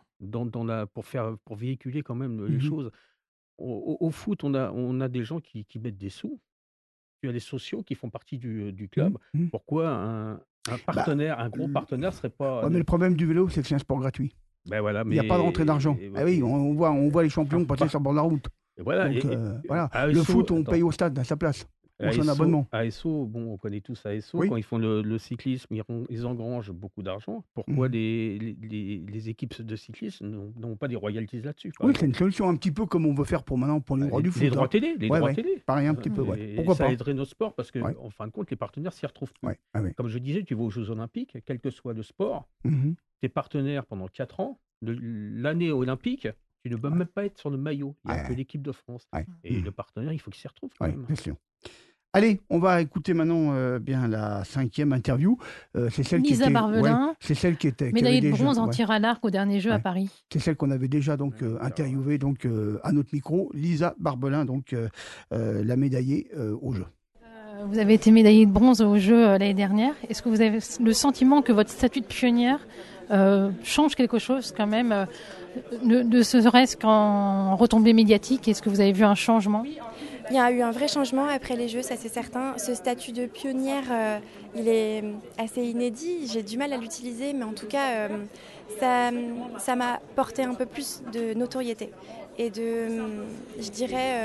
Pour véhiculer quand même les choses. Au foot, on a des gens qui mettent des sous. Tu as les sociaux qui font partie du club. Pourquoi un partenaire, un gros partenaire serait pas... Ouais, mais le problème du vélo, c'est que c'est un sport gratuit. Voilà, il n'y a pas de rentrée d'argent. Oui, on voit les champions passer sur le bord de la route. Et voilà, donc, le foot, on paye au stade à sa place. Son abonnement. ASO, on connaît tous ASO. Quand ils font le cyclisme, ils engrangent beaucoup d'argent. Pourquoi les équipes de cyclisme n'ont pas des royalties là-dessus? Oui, c'est une solution un petit peu comme on veut faire pour les droits du foot. Les droits télé. Pareil, un petit peu. Pourquoi ça pas aiderait notre sport parce qu'en fin de compte, les partenaires s'y retrouvent plus. Comme je disais, tu vas aux Jeux Olympiques, quel que soit le sport, tes partenaires pendant 4 ans, l'année olympique, tu ne peux même pas être sur le maillot. Il n'y a que l'équipe de France. Et le partenaire, il faut qu'il s'y retrouve quand même. Bien sûr. Allez, on va écouter maintenant la 5e interview. C'est celle Lisa Barbelin, c'est celle qui était médaillée de bronze en tir à l'arc au dernier jeu à Paris. C'est celle qu'on avait déjà interviewée à notre micro. Lisa Barbelin, la médaillée au jeu. Vous avez été médaillée de bronze au jeu l'année dernière. Est-ce que vous avez le sentiment que votre statut de pionnière change quelque chose quand même, ne serait-ce qu'en retombée médiatique? Est-ce que vous avez vu un changement? Il y a eu un vrai changement après les Jeux, ça c'est certain. Ce statut de pionnière, il est assez inédit. J'ai du mal à l'utiliser, mais en tout cas, ça m'a porté un peu plus de notoriété. Et je dirais,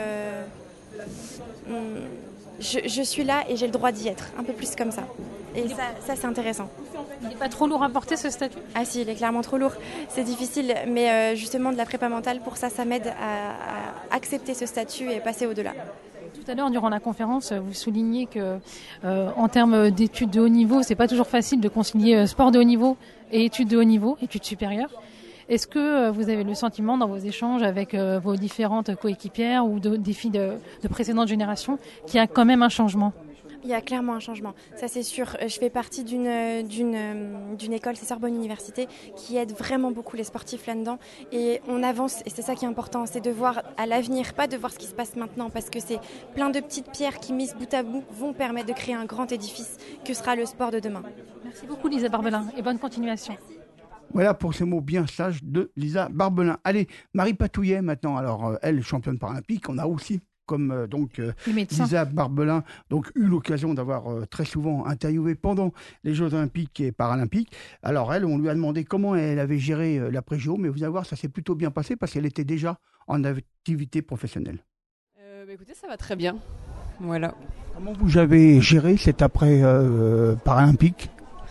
je suis là et j'ai le droit d'y être, un peu plus comme ça. Et ça c'est intéressant. Il n'est pas trop lourd à porter ce statut? Ah si, il est clairement trop lourd. C'est difficile, mais justement de la prépa mentale, pour ça m'aide à accepter ce statut et passer au-delà. Tout à l'heure, durant la conférence, vous soulignez que en termes d'études de haut niveau, c'est pas toujours facile de concilier sport de haut niveau et études de haut niveau, études supérieures. Est-ce que vous avez le sentiment dans vos échanges avec vos différentes coéquipières ou des filles de précédentes générations qu'il y a quand même un changement? Il y a clairement un changement, ça c'est sûr. Je fais partie d'une école, c'est Sorbonne Université, qui aide vraiment beaucoup les sportifs là-dedans. Et on avance, et c'est ça qui est important, c'est de voir à l'avenir, pas de voir ce qui se passe maintenant, parce que c'est plein de petites pierres qui, mises bout à bout, vont permettre de créer un grand édifice que sera le sport de demain. Merci beaucoup Lisa Barbelin, et bonne continuation. Voilà pour ces mots bien sages de Lisa Barbelin. Allez, Marie Patouillet maintenant. Alors, elle, championne paralympique, on a aussi comme Lisa Barbelin eu l'occasion d'avoir très souvent interviewé pendant les Jeux Olympiques et Paralympiques. Alors elle, on lui a demandé comment elle avait géré l'après-JO, mais vous allez voir, ça s'est plutôt bien passé parce qu'elle était déjà en activité professionnelle. Écoutez, ça va très bien. Voilà. Comment vous avez géré cet après paralympique?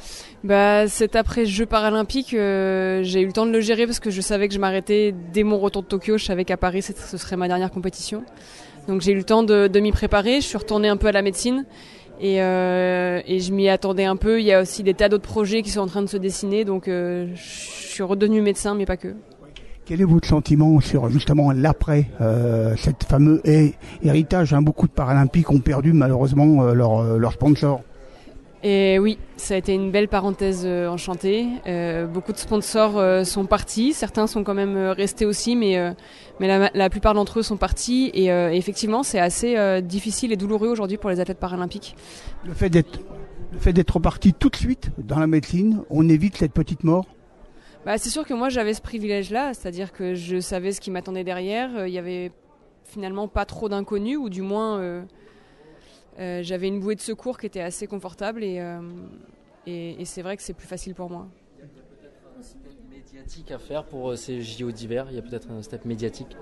Cet après-Jeux paralympiques, j'ai eu le temps de le gérer parce que je savais que je m'arrêtais dès mon retour de Tokyo. Je savais qu'à Paris, ce serait ma dernière compétition. Donc j'ai eu le temps de m'y préparer. Je suis retournée un peu à la médecine et je m'y attendais un peu. Il y a aussi des tas d'autres projets qui sont en train de se dessiner. Donc je suis redevenue médecin, mais pas que. Quel est votre sentiment sur justement l'après, cette fameux héritage? Beaucoup de Paralympiques ont perdu malheureusement leur sponsor. Et oui, ça a été une belle parenthèse enchantée. Beaucoup de sponsors sont partis, certains sont quand même restés aussi, mais la plupart d'entre eux sont partis. Et effectivement, c'est assez difficile et douloureux aujourd'hui pour les athlètes paralympiques. Le fait d'être parti tout de suite dans la médecine, on évite cette petite mort? C'est sûr que moi j'avais ce privilège-là, c'est-à-dire que je savais ce qui m'attendait derrière. Il y avait finalement pas trop d'inconnus, ou du moins... j'avais une bouée de secours qui était assez confortable et c'est vrai que c'est plus facile pour moi. Médiatique à faire pour ces JO d'hiver, il y a peut-être un step médiatique.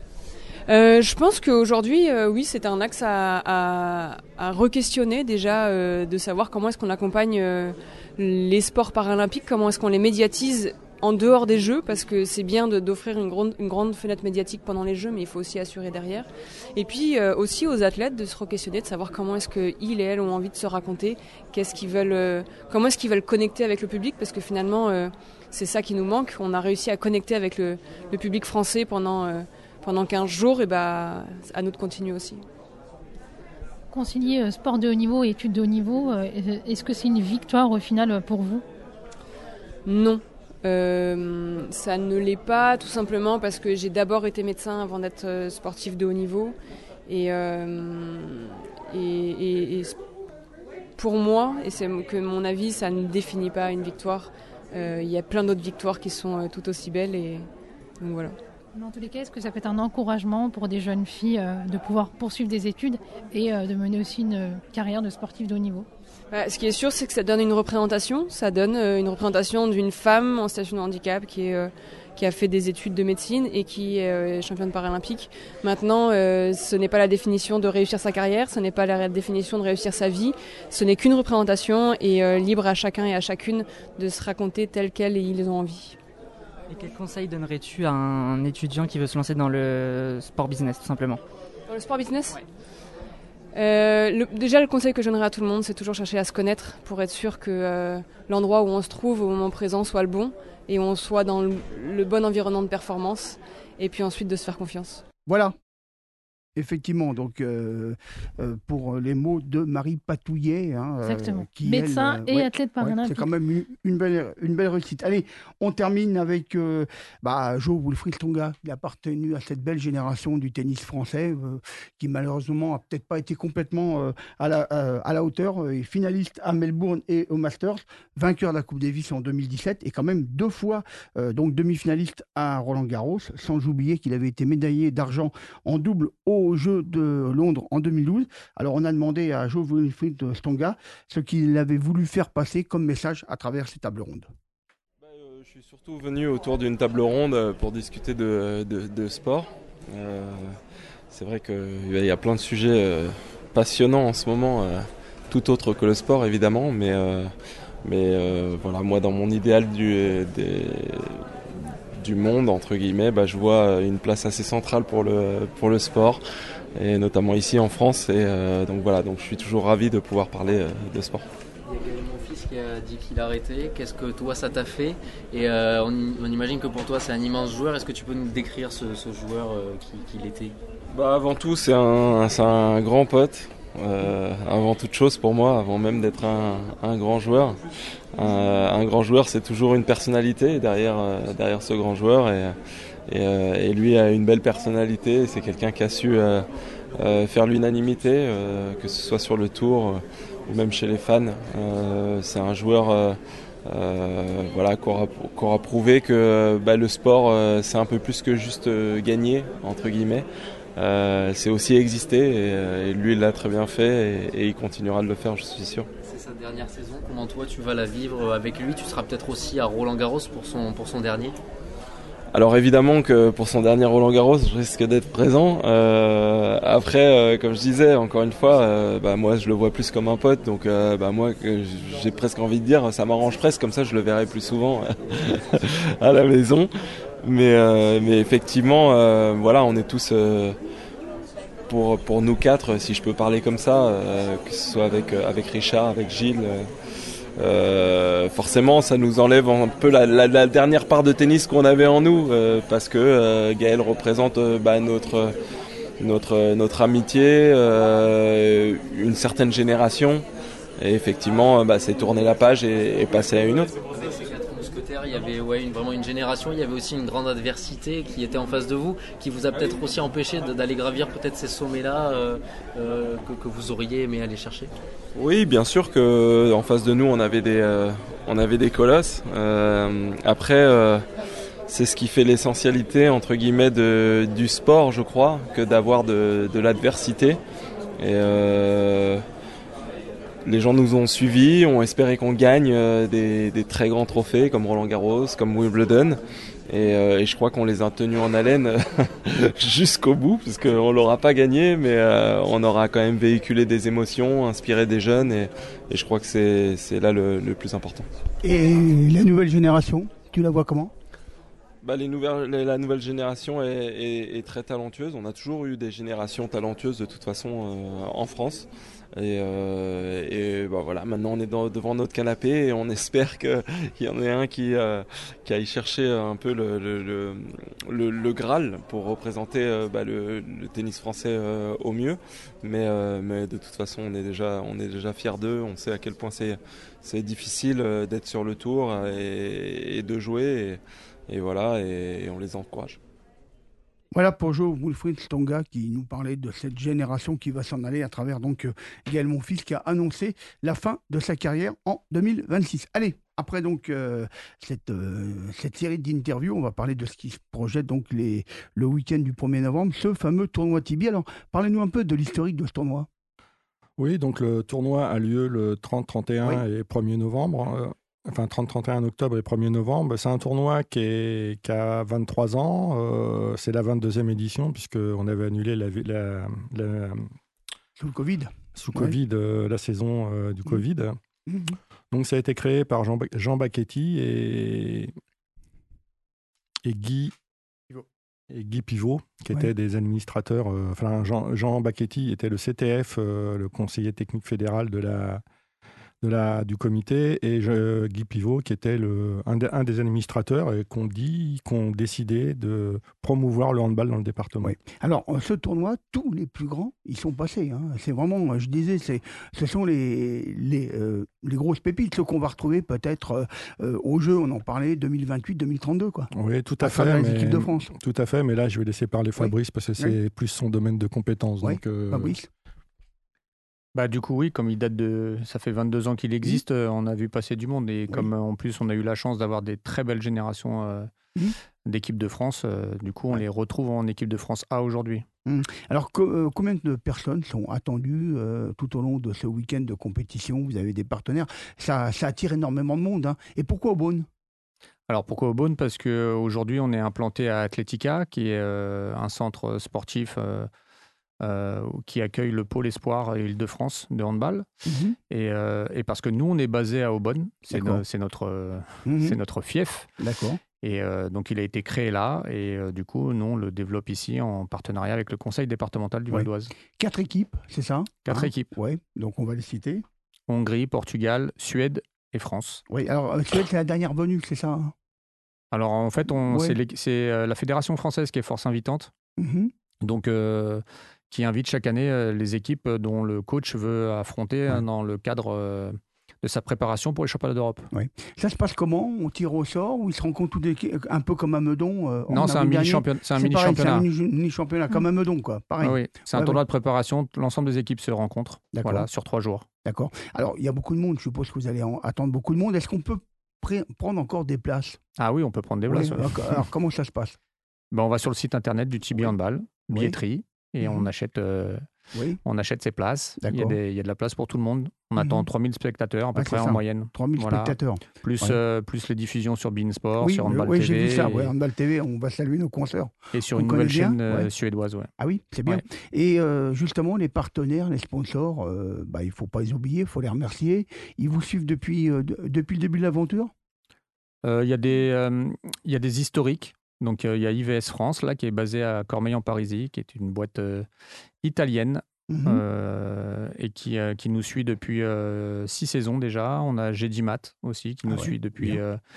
Je pense qu'aujourd'hui, oui, c'est un axe à re-questionner déjà, de savoir comment est-ce qu'on accompagne les sports paralympiques, comment est-ce qu'on les médiatise en dehors des jeux, parce que c'est bien d'offrir une grande fenêtre médiatique pendant les jeux, mais il faut aussi assurer derrière. Et puis aussi aux athlètes de se re-questionner, de savoir comment est-ce qu'ils et elles ont envie de se raconter, comment est-ce qu'ils veulent connecter avec le public, parce que finalement c'est ça qui nous manque. On a réussi à connecter avec le public français pendant 15 jours, et à nous de continuer aussi. Concilier sport de haut niveau et études de haut niveau, est-ce que c'est une victoire au final pour vous ? Non, ça ne l'est pas, tout simplement parce que j'ai d'abord été médecin avant d'être sportif de haut niveau. Et pour moi, et c'est que mon avis, ça ne définit pas une victoire. Il y a plein d'autres victoires qui sont tout aussi belles, et donc voilà. Dans tous les cas, est-ce que ça peut être un encouragement pour des jeunes filles de pouvoir poursuivre des études et de mener aussi une carrière de sportive de haut niveau ? Ce qui est sûr, c'est que ça donne une représentation. Ça donne une représentation d'une femme en situation de handicap qui a fait des études de médecine et qui est championne paralympique. Maintenant, ce n'est pas la définition de réussir sa carrière, ce n'est pas la définition de réussir sa vie. Ce n'est qu'une représentation, et libre à chacun et à chacune de se raconter tel qu'elle et ils ont envie. Et quel conseil donnerais-tu à un étudiant qui veut se lancer dans le sport business, tout simplement ? Dans le sport business ? Ouais. Déjà, le conseil que je donnerais à tout le monde, c'est toujours chercher à se connaître pour être sûr que l'endroit où on se trouve au moment présent soit le bon et où on soit dans le bon environnement de performance, et puis ensuite de se faire confiance. Voilà. Effectivement, donc pour les mots de Marie Patouillet, exactement. Qui médecin et athlète paralympique. C'est quand même une belle réussite. Allez, on termine avec Jo Wilfried Tsonga, qui a appartenu à cette belle génération du tennis français, qui malheureusement a peut-être pas été complètement à la hauteur. Finaliste à Melbourne et au Masters, vainqueur de la Coupe Davis en 2017, et quand même 2 fois donc demi-finaliste à Roland-Garros, sans oublier qu'il avait été médaillé d'argent en double aux Jeux de Londres en 2012. Alors on a demandé à Jo Wilfried Tsonga ce qu'il avait voulu faire passer comme message à travers ces tables rondes. Je suis surtout venu autour d'une table ronde pour discuter de sport. C'est vrai qu'il y a plein de sujets passionnants en ce moment, tout autre que le sport évidemment, mais voilà, moi dans mon idéal du monde entre guillemets, je vois une place assez centrale pour le sport, et notamment ici en France, et donc je suis toujours ravi de pouvoir parler de sport. Il y a mon fils qui a dit qu'il arrêtait. Qu'est-ce que toi ça t'a fait ? Et on imagine que pour toi c'est un immense joueur. Est-ce que tu peux nous décrire ce joueur qu'il était ? Avant tout, c'est un grand pote. Avant toute chose pour moi, avant même d'être un grand joueur. Un grand joueur, c'est toujours une personnalité derrière ce grand joueur, et lui a une belle personnalité. C'est quelqu'un qui a su faire l'unanimité, que ce soit sur le tour ou même chez les fans. C'est un joueur qu'aura prouvé que le sport c'est un peu plus que juste gagner entre guillemets. C'est aussi exister, et lui il l'a très bien fait, et il continuera de le faire, je suis sûr. C'est sa dernière saison, comment toi tu vas la vivre avec lui ? Tu seras peut-être aussi à Roland-Garros pour son dernier ? Alors évidemment que pour son dernier Roland-Garros, je risque d'être présent. Après, comme je disais, encore une fois, moi je le vois plus comme un pote, donc moi j'ai presque envie de dire, ça m'arrange presque, comme ça je le verrai plus souvent à la maison. Mais effectivement, on est tous pour nous 4, si je peux parler comme ça, que ce soit avec Richard, avec Gilles. Forcément, ça nous enlève un peu la dernière part de tennis qu'on avait en nous, parce que Gaël représente notre amitié, une certaine génération, et effectivement, c'est tourner la page et passer à une autre. Il y avait vraiment une génération, il y avait aussi une grande adversité qui était en face de vous, qui vous a peut-être aussi empêché d'aller gravir peut-être ces sommets-là que vous auriez aimé aller chercher. Oui, bien sûr qu'en face de nous, on avait des colosses. Après, c'est ce qui fait l'essentialité, entre guillemets, du sport, je crois, que d'avoir de l'adversité. Et les gens nous ont suivis, ont espéré qu'on gagne des très grands trophées comme Roland-Garros, comme Wimbledon. Et je crois qu'on les a tenus en haleine jusqu'au bout, puisqu'on ne l'aura pas gagné, mais on aura quand même véhiculé des émotions, inspiré des jeunes, et je crois que c'est là le plus important. Et la nouvelle génération, tu la vois comment ? La nouvelle génération est très talentueuse. On a toujours eu des générations talentueuses de toute façon en France. Et voilà, maintenant on est devant notre canapé et on espère qu'il y en ait un qui aille chercher un peu le Graal pour représenter le tennis français au mieux. Mais de toute façon, on est déjà fiers d'eux. On sait à quel point c'est difficile d'être sur le tour et de jouer. Et voilà, et on les encourage. Voilà pour Jo-Wilfried Tsonga qui nous parlait de cette génération qui va s'en aller à travers donc Gaël Monfils qui a annoncé la fin de sa carrière en 2026. Allez, après donc cette série d'interviews, on va parler de ce qui se projette donc le week-end du 1er novembre, ce fameux tournoi Tibi. Alors, parlez-nous un peu de l'historique de ce tournoi. Oui, donc le tournoi a lieu le 30, 31 et 1er novembre. Enfin, 30-31 octobre et 1er novembre. C'est un tournoi qui a 23 ans. C'est la 22e édition, puisqu'on avait annulé sous le Covid. Sous Covid, la saison du Covid. Donc, ça a été créé par Jean Bacchetti et Guy Pivot, qui étaient des administrateurs. Jean Bacchetti était le CTF, le conseiller technique fédéral du comité, et Guy Pivot qui était un des administrateurs et qu'on décidé de promouvoir le handball dans le département. Oui. Alors ce tournoi, tous les plus grands ils sont passés, hein. C'est vraiment, je disais, ce sont les grosses pépites, ceux qu'on va retrouver peut-être au jeu, on en parlait 2028-2032 quoi. Oui, tout à fait, les équipes de France. Tout à fait, mais là je vais laisser parler Fabrice parce que c'est plus son domaine de compétence. Oui. Donc, Fabrice. Du coup, oui, comme ça fait 22 ans qu'il existe, on a vu passer du monde. Et comme en plus, on a eu la chance d'avoir des très belles générations d'équipes de France, du coup, on les retrouve en équipe de France A aujourd'hui. Alors, combien de personnes sont attendues tout au long de ce week-end de compétition? Vous avez des partenaires. Ça attire énormément de monde, hein. Et pourquoi Aubonne? Alors, pourquoi Aubonne? Parce qu'aujourd'hui, on est implanté à Athletica, qui est un centre sportif qui accueille le pôle espoir Île-de-France de handball. Et parce que nous, on est basé à Aubonne, c'est notre fief. D'accord. Et donc, il a été créé là. Et du coup, nous, on le développe ici en partenariat avec le conseil départemental du Val d'Oise. 4 équipes, c'est ça? 4 équipes. Oui, donc on va les citer. Hongrie, Portugal, Suède et France. Oui, alors Suède, c'est la dernière venue, c'est ça? Alors, en fait, c'est la Fédération française qui est force invitante. Donc, qui invite chaque année les équipes dont le coach veut affronter dans le cadre de sa préparation pour les championnats d'Europe. Oui. Ça se passe comment? On tire au sort ou ils se rencontrent tous un peu comme à Meudon? Non, c'est un mini-championnat. C'est un mini-championnat comme à Meudon, quoi. Pareil. Oui, c'est un tournoi de préparation. L'ensemble des équipes se rencontrent sur 3 jours. D'accord. Alors, il y a beaucoup de monde. Je suppose que vous allez attendre beaucoup de monde. Est-ce qu'on peut prendre encore des places? Ah oui, on peut prendre des places. Alors, comment ça se passe? On va sur le site internet du Tibi Handball, billetterie. Et on achète ses places. Il y a de la place pour tout le monde. On attend 3000 spectateurs à peu près en moyenne. 3000 spectateurs. Plus les diffusions sur Beansport, sur Handball TV. Oui, j'ai vu ça. Handball TV, on va saluer nos consoeurs. Et sur une nouvelle chaîne suédoise. Ah oui, c'est bien. Et justement, les partenaires, les sponsors, il ne faut pas les oublier, il faut les remercier. Ils vous suivent depuis le début de l'aventure? Il y a des historiques. Donc, il y a IVS France, là, qui est basé à Cormeilles-en-Parisis, qui est une boîte italienne et qui nous suit depuis 6 saisons déjà. On a Gedimat aussi, qui nous suit depuis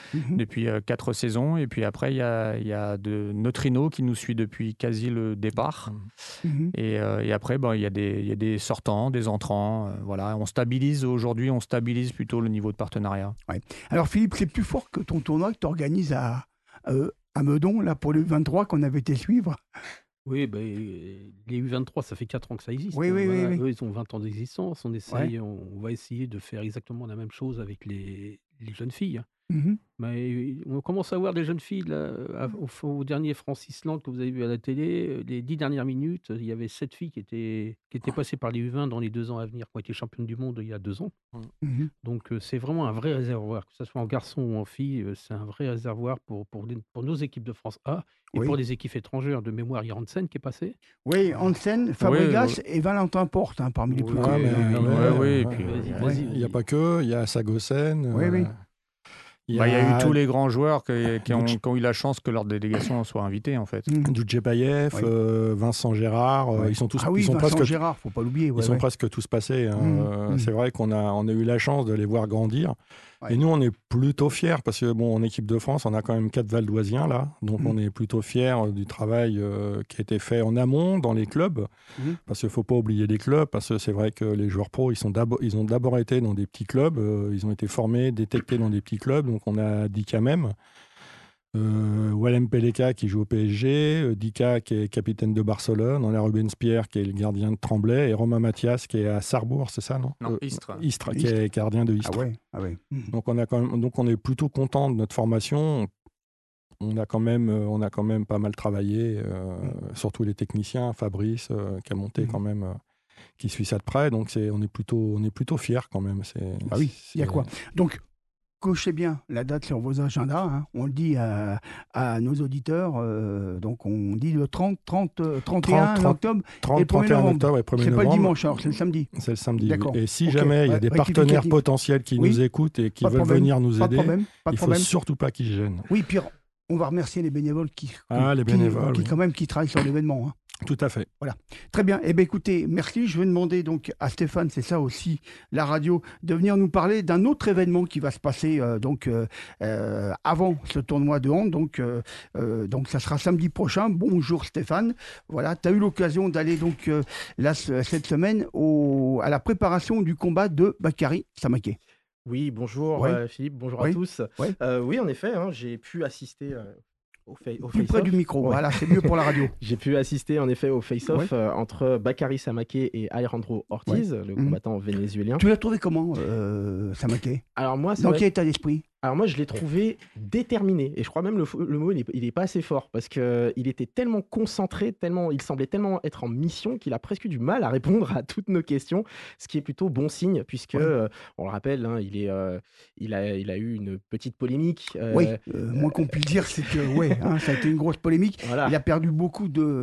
4 saisons. Et puis après, il y a Neutrino qui nous suit depuis quasi le départ. Et après, il y a des sortants, des entrants. Voilà. On stabilise plutôt le niveau de partenariat. Ouais. Alors, Philippe, c'est plus fort que ton tournoi que tu organises à Meudon, là, pour le U23 qu'on avait été suivre. Oui, les U23, ça fait 4 ans que ça existe. Oui. Eux, ils ont 20 ans d'existence. On va essayer de faire exactement la même chose avec les jeunes filles. Mais on commence à voir des jeunes filles là, au dernier France-Islande que vous avez vu à la télé, les 10 dernières minutes, il y avait 7 filles qui étaient passées par les U20 dans les 2 ans à venir, qui ont été championnes du monde il y a 2 ans. Donc c'est vraiment un vrai réservoir, que ce soit en garçon ou en fille, c'est un vrai réservoir pour nos équipes de France A et pour les équipes étrangères. De mémoire, il y a Hansen qui est passé. Oui, Hansen, Fabregas et Valentin Porte, parmi les plus grands. Il n'y a pas que, il y a Sagosen. Il y a eu tous les grands joueurs qui ont eu la chance que leur délégation soit invitée, en fait. Djudjebaev, Vincent Gérard, ils sont tous... Vincent Gérard, faut pas l'oublier. Ils sont presque tous passés. C'est vrai qu'on a eu la chance de les voir grandir. Et nous, on est plutôt fiers, parce que, en équipe de France, on a quand même 4 Valdoisiens, là. Donc, on est plutôt fiers du travail qui a été fait en amont, dans les clubs. Parce qu'il ne faut pas oublier les clubs, parce que c'est vrai que les joueurs pros, ils ont d'abord été dans des petits clubs. Ils ont été formés, détectés dans des petits clubs. Donc, on a Dika même. Walem Peleka qui joue au PSG, Dika qui est capitaine de Barcelone, on a Rubens Pierre qui est le gardien de Tremblay et Romain Mathias qui est à Sarrebourg, c'est ça, non? Non, Istres. Istres, qui est gardien de Istres. Ah ouais. Donc on est plutôt content de notre formation. On a quand même pas mal travaillé, surtout les techniciens, Fabrice qui a monté quand même, qui suit ça de près. Donc on est plutôt fiers quand même. Il y a quoi? Donc cochez bien la date sur vos agendas, hein. On le dit à nos auditeurs, donc on dit le 31 octobre et le 1er novembre. C'est pas le dimanche, alors c'est le samedi. C'est le samedi. D'accord. Et si jamais il y a des partenaires potentiels qui nous écoutent et qui veulent venir nous aider, il ne faut surtout pas qu'ils se gênent. Oui, Pierre, on va remercier les bénévoles qui travaillent sur l'événement. Hein. Tout à fait. Voilà. Très bien. Eh bien, écoutez, merci. Je vais demander donc à Stéphane, c'est ça aussi, la radio, de venir nous parler d'un autre événement qui va se passer avant ce tournoi de hand. Donc, ça sera samedi prochain. Bonjour Stéphane. Voilà, tu as eu l'occasion d'aller donc cette semaine à la préparation du combat de Bakary Samaké. Oui, bonjour Philippe, bonjour à tous. Oui, en effet, j'ai pu assister... au plus près du micro, voilà, c'est mieux pour la radio. J'ai pu assister en effet au face-off entre Bakary Samaké et Alejandro Ortiz, le combattant vénézuélien. Tu l'as trouvé comment, Samaké? Alors moi, dans quel état d'esprit? Alors moi, je l'ai trouvé déterminé, et je crois même le mot, il est pas assez fort, parce qu'il était tellement concentré, il semblait tellement être en mission qu'il a presque eu du mal à répondre à toutes nos questions, ce qui est plutôt bon signe, puisque, on le rappelle, hein, il a eu une petite polémique. Moins qu'on puisse dire, c'est que ça a été une grosse polémique. Voilà. Il a perdu beaucoup de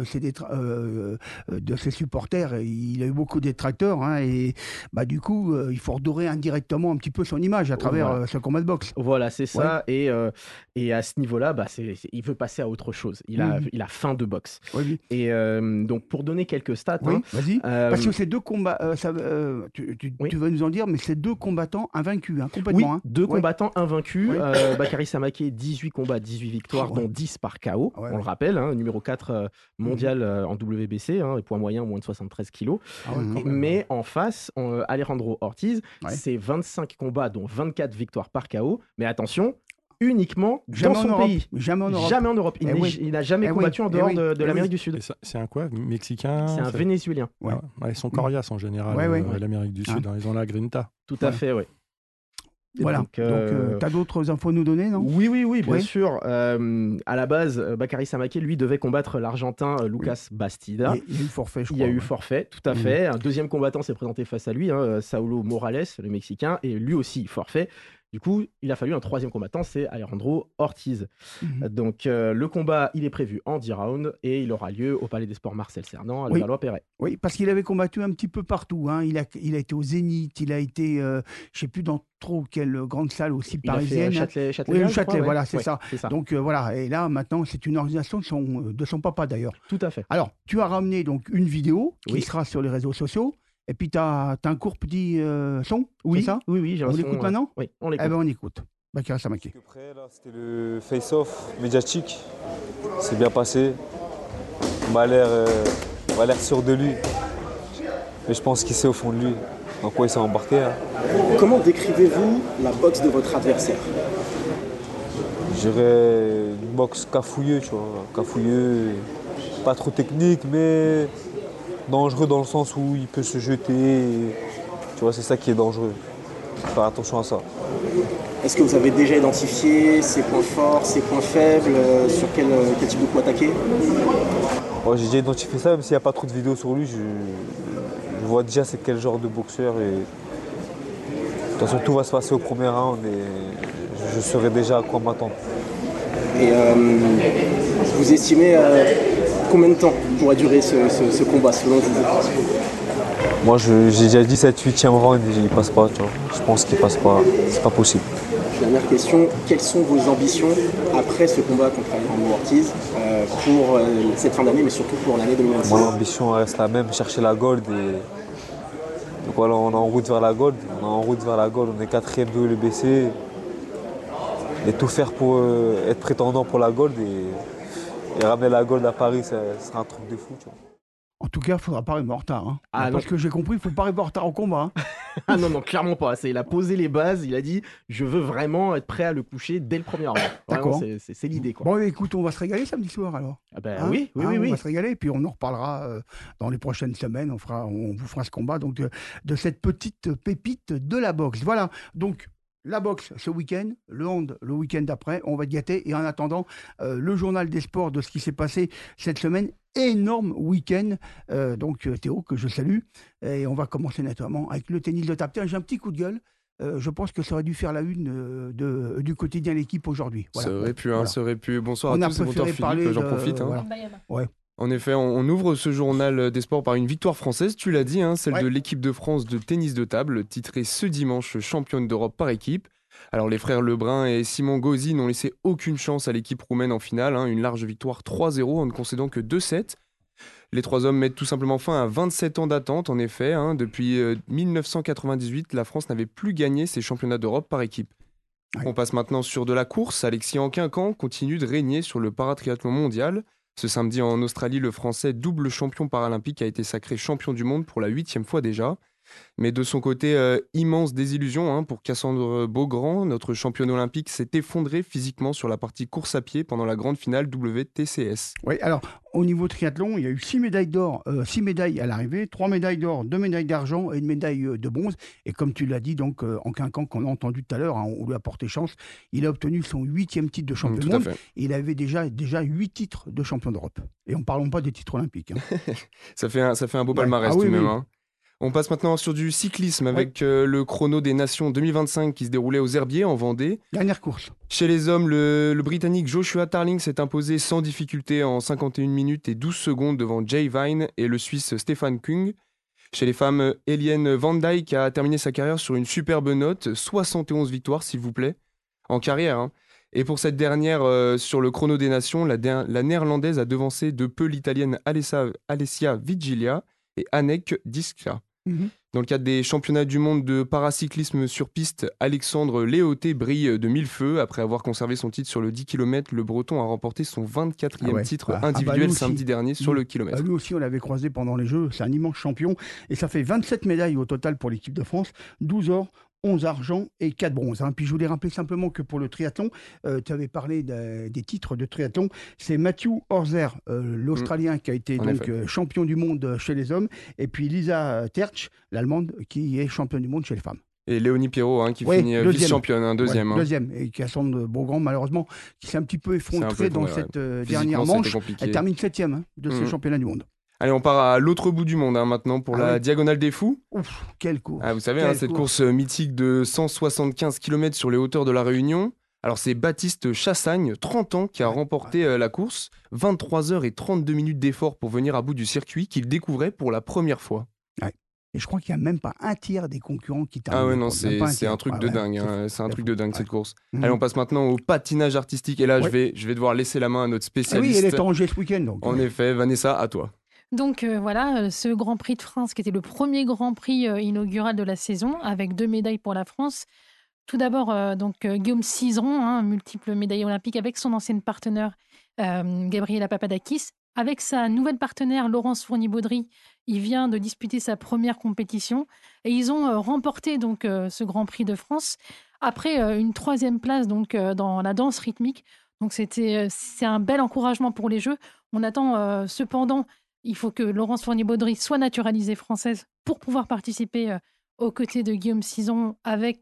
ses supporters, il a eu beaucoup de détracteurs, hein, et du coup, il faut redorer indirectement un petit peu son image à travers ce combat de boxe. Voilà, c'est ça. Et à ce niveau-là, il veut passer à autre chose. Il a faim de boxe. Oui. Et donc, pour donner quelques stats... vas-y. Parce que ces deux combats, tu vas nous en dire, mais c'est deux combattants invaincus, complètement. Oui, deux combattants invaincus. Bakary Samaké, 18 combats, 18 victoires, dont 10 par KO. On le rappelle, numéro 4 mondial en WBC, et poids moyen, moins de 73 kilos. Mais en face, Alejandro Ortiz, c'est 25 combats, dont 24 victoires par KO. Mais attention, uniquement dans son pays. Jamais en Europe. Il n'a jamais combattu en dehors de l'Amérique du Sud. C'est un quoi? Mexicain? C'est un Vénézuélien. Ils sont coriaces en général, l'Amérique du Sud. Ils ont la grinta. Tout à fait, oui. Voilà, donc tu as d'autres infos à nous donner, non? Oui, bien sûr. À la base, Bakary Samaké, lui, devait combattre l'Argentin Lucas Bastida. Il y a eu forfait, je crois. Il y a eu forfait, tout à fait. Un deuxième combattant s'est présenté face à lui, Saulo Morales, le Mexicain, et lui aussi forfait. Du coup, il a fallu un troisième combattant, c'est Alejandro Ortiz. Donc, le combat, il est prévu en 10 rounds et il aura lieu au Palais des Sports Marcel Cerdan à Levallois-Perret. Oui, parce qu'il avait combattu un petit peu partout. Il a été au Zénith, il a été, je ne sais plus dans trop quelle grande salle aussi parisienne. Châtelet, le Châtelet, voilà, c'est ça. Donc, voilà, et là, maintenant, c'est une organisation de son papa d'ailleurs. Tout à fait. Alors, tu as ramené donc une vidéo qui sera sur les réseaux sociaux. Et puis, tu as un court petit son, c'est ça? Oui. On l'écoute maintenant? Oui, on l'écoute. Eh bien, on écoute. Bakary Samaké. C'était le face-off médiatique. C'est bien passé. On m'a l'air sûr de lui. Mais je pense qu'il sait au fond de lui dans quoi il s'est embarqué. Comment décrivez-vous la boxe de votre adversaire? Je dirais une boxe cafouilleux, tu vois. Cafouilleux, pas trop technique, mais... dangereux dans le sens où il peut se jeter, tu vois, c'est ça qui est dangereux. Faut faire attention à ça. Est-ce que vous avez déjà identifié ses points forts, ses points faibles, sur quel type de coup attaquer? J'ai déjà identifié ça, même s'il n'y a pas trop de vidéos sur lui, je vois déjà c'est quel genre de boxeur. Et... de toute façon, tout va se passer au premier round et je saurai déjà à quoi m'attendre. Et vous estimez combien de temps pourra durer ce combat selon vous? Moi j'ai déjà dit 7-8e round et il passe pas, tu vois. Je pense qu'il passe pas, c'est pas possible. Dernière question, quelles sont vos ambitions après ce combat contre Alejandro Ortiz pour cette fin d'année, mais surtout pour l'année 2026? Mon ambition reste la même, chercher la gold. Donc voilà, on est en route vers la gold. On est 4e de l'UBC. Et tout faire pour être prétendant pour la gold et ramener la gold à Paris, ça sera un truc de fou. Tu vois. En tout cas, il ne faudra pas arriver en retard. Hein. Parce que j'ai compris, il ne faut pas arriver en retard au combat. Hein. Ah non, clairement pas. Il a posé les bases, il a dit je veux vraiment être prêt à le coucher dès le premier round. D'accord. C'est l'idée. Quoi. Bon, écoute, on va se régaler samedi soir alors. Oui. On va se régaler, et puis on en reparlera dans les prochaines semaines. On vous fera ce combat donc, de cette petite pépite de la boxe. Voilà, donc. La boxe ce week-end, le hand le week-end d'après, on va te gâter. Et en attendant, le journal des sports de ce qui s'est passé cette semaine, énorme week-end. Donc Théo, que je salue. Et on va commencer naturellement avec le tennis de table. Tiens, j'ai un petit coup de gueule. Je pense que ça aurait dû faire la une du quotidien L'équipe aujourd'hui. Voilà. Ça aurait pu. Bonsoir on à tous, c'est bonsoir Philippe, j'en profite. Voilà. Ouais. En effet, on ouvre ce journal des sports par une victoire française, tu l'as dit, celle de l'équipe de France de tennis de table, titrée ce dimanche championne d'Europe par équipe. Alors les frères Lebrun et Simon Gauzy n'ont laissé aucune chance à l'équipe roumaine en finale, une large victoire 3-0 en ne concédant que 2-7. Les trois hommes mettent tout simplement fin à 27 ans d'attente, en effet. Depuis 1998, la France n'avait plus gagné ses championnats d'Europe par équipe. Ouais. On passe maintenant sur de la course. Alexis Anquincan continue de régner sur le paratriathlon mondial. Ce samedi en Australie, le Français double champion paralympique a été sacré champion du monde pour la 8e fois déjà. Mais de son côté, immense désillusion pour Cassandre Beaugrand. Notre championne olympique s'est effondrée physiquement sur la partie course à pied pendant la grande finale WTCS. Oui, alors au niveau triathlon, il y a eu 6 médailles d'or, 6 médailles à l'arrivée, 3 médailles d'or, 2 médailles d'argent et une médaille de bronze. Et comme tu l'as dit, donc Anquincan, qu'on a entendu tout à l'heure, on lui a porté chance, il a obtenu son 8e titre de champion du monde. Il avait déjà 8 titres de champion d'Europe. Et ne parlons pas des titres olympiques. Ça fait un beau palmarès tout de même. On passe maintenant sur du cyclisme avec le chrono des nations 2025 qui se déroulait aux Herbiers en Vendée. Dernière course. Chez les hommes, le Britannique Joshua Tarling s'est imposé sans difficulté en 51 minutes et 12 secondes devant Jay Vine et le Suisse Stefan Kung. Chez les femmes, Eliane Van Dijk a terminé sa carrière sur une superbe note, 71 victoires s'il vous plaît, en carrière. Et pour cette dernière, sur le chrono des nations, la néerlandaise a devancé de peu l'italienne Alessia Vigilia et Annek Diska. Dans le cadre des championnats du monde de paracyclisme sur piste, Alexandre Léoté brille de mille feux. Après avoir conservé son titre sur le 10 km, le Breton a remporté son 24e titre individuel samedi dernier sur le kilomètre. Lui aussi, on l'avait croisé pendant les Jeux. C'est un immense champion. Et ça fait 27 médailles au total pour l'équipe de France, 12 or, 11 argent et 4 bronzes. Puis je voulais rappeler simplement que pour le triathlon, tu avais parlé des titres de triathlon, c'est Matthew Orzer, l'Australien qui a été champion du monde chez les hommes, et puis Lisa Tertsch, l'Allemande, qui est championne du monde chez les femmes. Et Léonie Pierrot qui finit vice-championne, deuxième. Deuxième, et Cassandre Beaugrand, malheureusement, qui s'est un petit peu effondrée dans cette dernière manche. Elle termine 7e de ce championnat du monde. Allez, on part à l'autre bout du monde maintenant pour la Diagonale des Fous. Ouf, quelle course. Vous savez, cette course mythique de 175 km sur les hauteurs de la Réunion. Alors c'est Baptiste Chassagne, 30 ans, qui a remporté la course. 23 heures et 32 minutes d'effort pour venir à bout du circuit qu'il découvrait pour la première fois. Et je crois qu'il n'y a même pas un tiers des concurrents qui terminent. Ah ouais, non, c'est un truc de dingue. C'est un truc de dingue cette course. Allez, on passe maintenant au patinage artistique. Et là, je vais devoir laisser la main à notre spécialiste. Elle est en Angers ce week-end. Donc. En effet, Vanessa, à toi. Donc voilà, ce Grand Prix de France qui était le premier Grand Prix inaugural de la saison avec 2 médailles pour la France. Tout d'abord, Guillaume Cizeron, multiple médaille olympique avec son ancienne partenaire Gabriela Papadakis. Avec sa nouvelle partenaire Laurence Fournier-Baudry, il vient de disputer sa première compétition et ils ont remporté ce Grand Prix de France après une 3e place dans la danse rythmique. Donc c'est un bel encouragement pour les Jeux. On attend cependant. Il faut que Laurence Fournier-Baudry soit naturalisée française pour pouvoir participer aux côtés de Guillaume Cizeron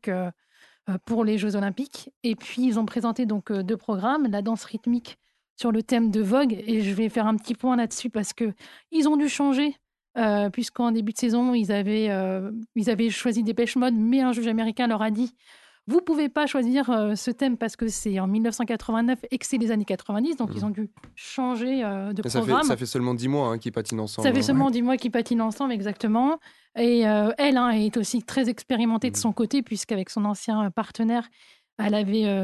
pour les Jeux Olympiques. Et puis, ils ont présenté 2 programmes, la danse rythmique sur le thème de Vogue. Et je vais faire un petit point là-dessus parce qu'ils ont dû changer, puisqu'en début de saison, ils avaient choisi Dépêche Mode, mais un juge américain leur a dit vous ne pouvez pas choisir ce thème parce que c'est en 1989 et que c'est les années 90, donc ils ont dû changer de programme. Ça fait seulement 10 mois qu'ils patinent ensemble. Ça fait seulement 10 mois qu'ils patinent ensemble, exactement. Et elle est aussi très expérimentée de son côté, puisqu'avec son ancien partenaire, Elle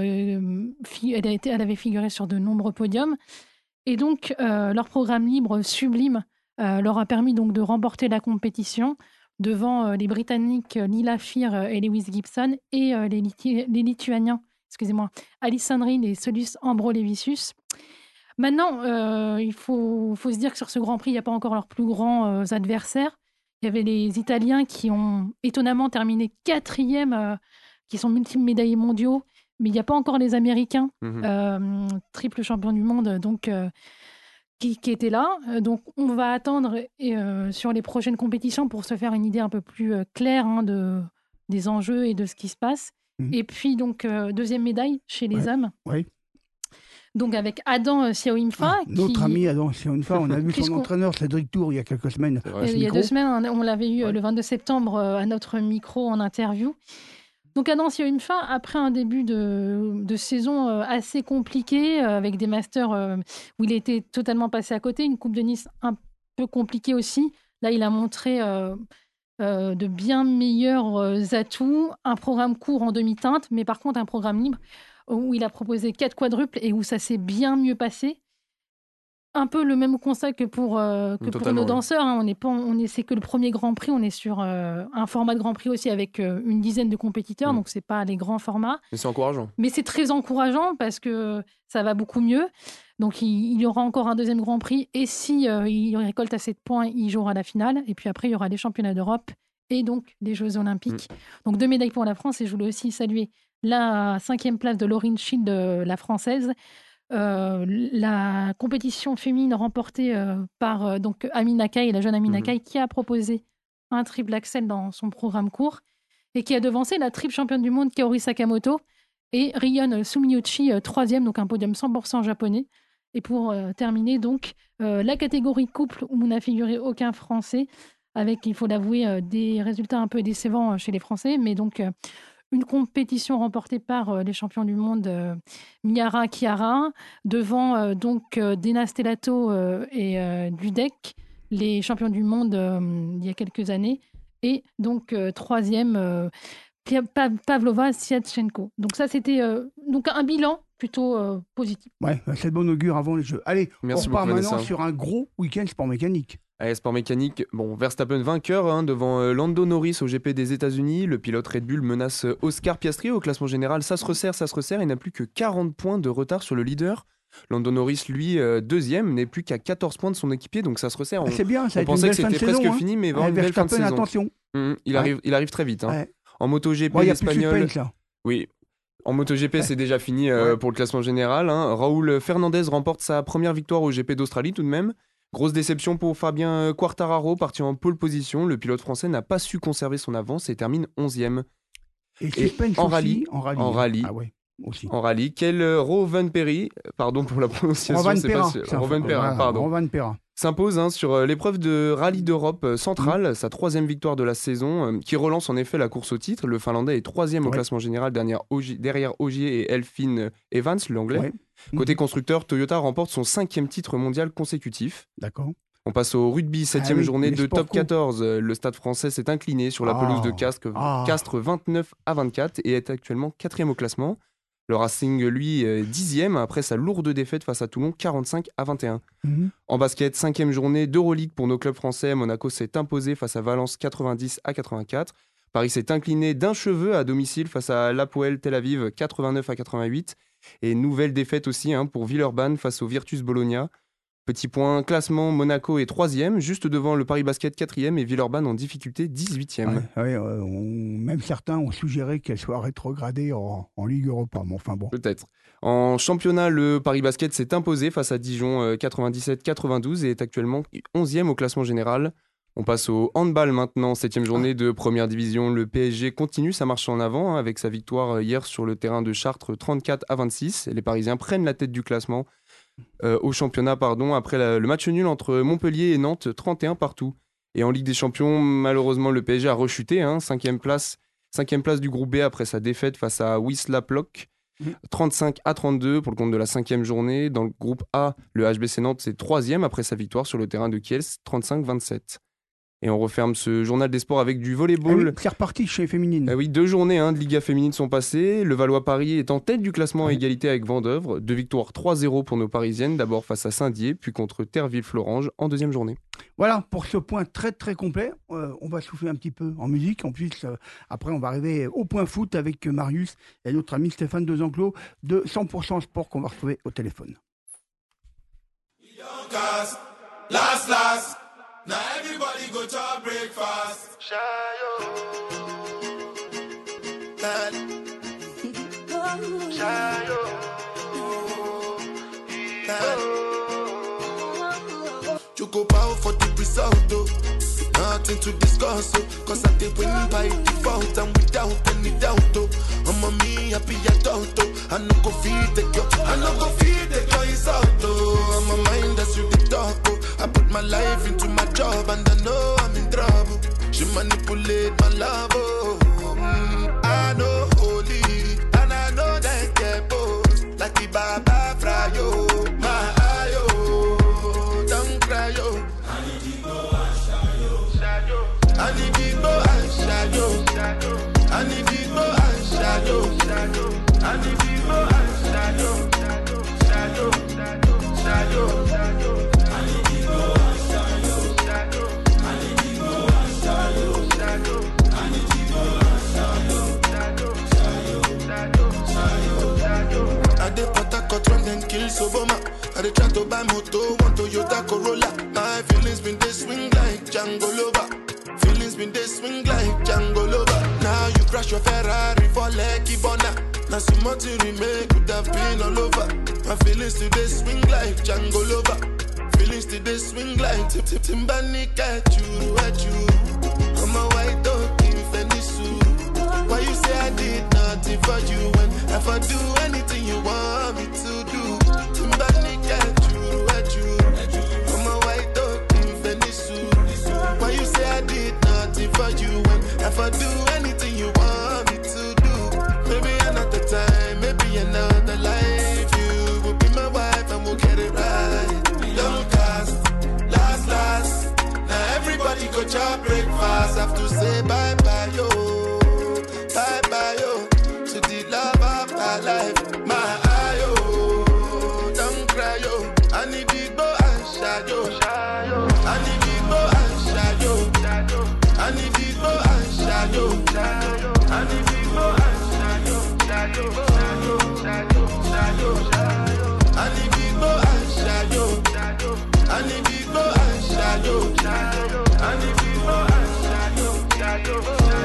avait figuré sur de nombreux podiums. Et donc, leur programme libre sublime leur a permis donc de remporter la compétition devant les Britanniques Lila Fear et Lewis Gibson et les Lituaniens, Alison Rin et Solus Ambrolevicius. Maintenant, il faut se dire que sur ce Grand Prix, il n'y a pas encore leurs plus grands adversaires. Il y avait les Italiens qui ont étonnamment terminé 4e, qui sont multiples médaillés mondiaux, mais il n'y a pas encore les Américains, triple champion du monde, donc qui étaient là. Donc on va attendre sur les prochaines compétitions pour se faire une idée un peu plus claire des enjeux et de ce qui se passe. Et puis donc deuxième médaille chez les hommes. Oui. Donc avec Adam Sioimfa. Notre ami Adam Sioimfa, on a vu son entraîneur Cédric Tour il y a quelques semaines. Il y a 2 semaines, on l'avait eu le 22 septembre à notre micro en interview. Donc Adam Sioimfa, après un début de saison assez compliqué, avec des masters où il était totalement passé à côté, une Coupe de Nice un peu compliquée aussi. Là, il a montré de bien meilleurs atouts, un programme court en demi-teinte, mais par contre un programme libre où il a proposé 4 quadruples et où ça s'est bien mieux passé. Un peu le même constat que pour nos danseurs. Hein. C'est que le premier Grand Prix. On est sur un format de Grand Prix aussi avec une dizaine de compétiteurs. Donc, ce n'est pas les grands formats. Mais c'est encourageant. Mais c'est très encourageant parce que ça va beaucoup mieux. Donc, il y aura encore un deuxième Grand Prix. Et si il récolte assez de points, il jouera la finale. Et puis après, il y aura les championnats d'Europe et donc les Jeux Olympiques. Donc, 2 médailles pour la France. Et je voulais aussi saluer la 5e place de Lauryn Schild, la Française. La compétition féminine remportée par donc Amina Kay, la jeune Amina Kay, qui a proposé un triple axel dans son programme court et qui a devancé la triple championne du monde Kaori Sakamoto et Rion Sumiuchi, 3e, donc un podium 100% japonais. Et pour terminer, donc, la catégorie couple où n'a figuré aucun Français, avec, il faut l'avouer, des résultats un peu décevants chez les Français, mais donc une compétition remportée par les champions du monde Miara Chiara, devant donc Dena Stellato et Dudek, les champions du monde il y a quelques années, et donc 3e Pavlova Siatchenko. Donc ça, c'était donc un bilan plutôt positif. Ouais, c'est de bon augure avant les Jeux. Allez, Merci on repart beaucoup, maintenant Vanessa. sur un gros week-end sport mécanique. Allez, sport mécanique, Verstappen vainqueur devant Lando Norris au GP des États-Unis. Le pilote Red Bull menace Oscar Piastri au classement général. Ça se resserre et n'a plus que 40 points de retard sur le leader. Lando Norris, lui, 2e, n'est plus qu'à 14 points de son équipier, donc ça se resserre. C'est bien, ça a été pensait une que belle fin de c'était saison, presque fini, mais vraiment une belle fin de saison. Attention. Il arrive très vite. Ouais. En MotoGP, Il y a l'Espagnol. plus de suspense, là. Oui. En MotoGP, c'est déjà fini pour le classement général. Raúl Fernandez remporte sa première victoire au GP d'Australie tout de même. Grosse déception pour Fabien Quartararo, parti en pole position. Le pilote français n'a pas su conserver son avance et termine 11e. Et suspense en aussi, rallye. Ah ouais, aussi. En rallye, quel Rovanperä, pardon pour la prononciation, Rovanperä s'impose sur l'épreuve de rallye d'Europe centrale, sa 3e victoire de la saison, qui relance en effet la course au titre. Le Finlandais est 3e au classement général derrière Ogier et Elfyn Evans, l'anglais. Ouais. Côté constructeur, Toyota remporte son 5e titre mondial consécutif. D'accord. On passe au rugby, 7e journée de top 14. Le Stade français s'est incliné sur la pelouse de Castres 29-24 et est actuellement 4e au classement. Le Racing, lui, 10e après sa lourde défaite face à Toulon, 45-21. En basket, 5e journée d'Euroleague pour nos clubs français. Monaco s'est imposé face à Valence, 90-84. Paris s'est incliné d'un cheveu à domicile face à l'Hapoel Tel Aviv, 89-88. Et nouvelle défaite aussi pour Villeurbanne face au Virtus Bologna. Petit point, classement, Monaco est 3e, juste devant le Paris Basket 4e et Villeurbanne en difficulté 18e. Même certains ont suggéré qu'elle soit rétrogradée en Ligue Europa, mais enfin bon. Peut-être. En championnat, le Paris Basket s'est imposé face à Dijon 97-92 et est actuellement 11e au classement général. On passe au handball maintenant, 7e journée de première division. Le PSG continue sa marche en avant avec sa victoire hier sur le terrain de Chartres 34-26. Les Parisiens prennent la tête du classement au championnat après le match nul entre Montpellier et Nantes, 31 partout. Et en Ligue des Champions, malheureusement, le PSG a rechuté, 5e place du groupe B après sa défaite face à Wisła Płock, 35-32 pour le compte de la 5e journée. Dans le groupe A, le HBC Nantes c'est 3e après sa victoire sur le terrain de Kielce, 35-27. Et on referme ce journal des sports avec du volleyball. C'est reparti chez les féminines. Oui, 2 journées de Liga féminine sont passées. Le Valois-Paris est en tête du classement à égalité avec Vendeuvre. 2 victoires 3-0 pour nos Parisiennes, d'abord face à Saint-Dié, puis contre Terville-Florange en deuxième journée. Voilà, pour ce point très très complet, on va souffler un petit peu en musique. En plus, après, on va arriver au point foot avec Marius et notre ami Stéphane Dezenclos de 100% Sport qu'on va retrouver au téléphone. Last. Now everybody go to breakfast. Shayo. Shayo. Choco power for the result, though. Nothing to discuss, oh. Cause I did win by default and without any doubt, oh. I'm a me happy adult, oh. I no go feed the girl, it's out, oh. I'm a mind that's you the talk, oh. I put my life into my job and I know I'm in trouble. She manipulate my love, oh. I know holy and I know that get both. Like the Baba Frayo, my ayo, don't cry, yo. I need to go and shadow. I need to go and shadow. I need to go and shadow. I need to go and shadow. I dey put a cut when them kill Soboma. I dey try to buy moto, one Toyota Corolla. My feelings been they swing like Django Lover. Feelings been they swing like Django Lover. Now you crash your Ferrari for Lucky Bona. Now some more to remake could have been all over. My feelings today swing like Django Lover. Feelings today swing like Timbani at you. I'm a white dog in Fenisu. Why you say I did nothing for you when if I do anything you want me to do? Timbani at you. I'm a white dog in Fenisu. Why you say I did nothing for you when if I do anything you want me to do? Maybe another time, maybe another life. You will be my wife and we'll get it right. Don't cast, last. Now everybody go to breakfast. Have to say bye-bye, yo. Bye-bye, yo. To the love of my life. My ayo, don't cry, yo. I need to go and shadow. I need to go and shadow. I need to go and shadow. I need to go and shadow. I need to go and shadow. I need to go and shadow. I need to go and shadow.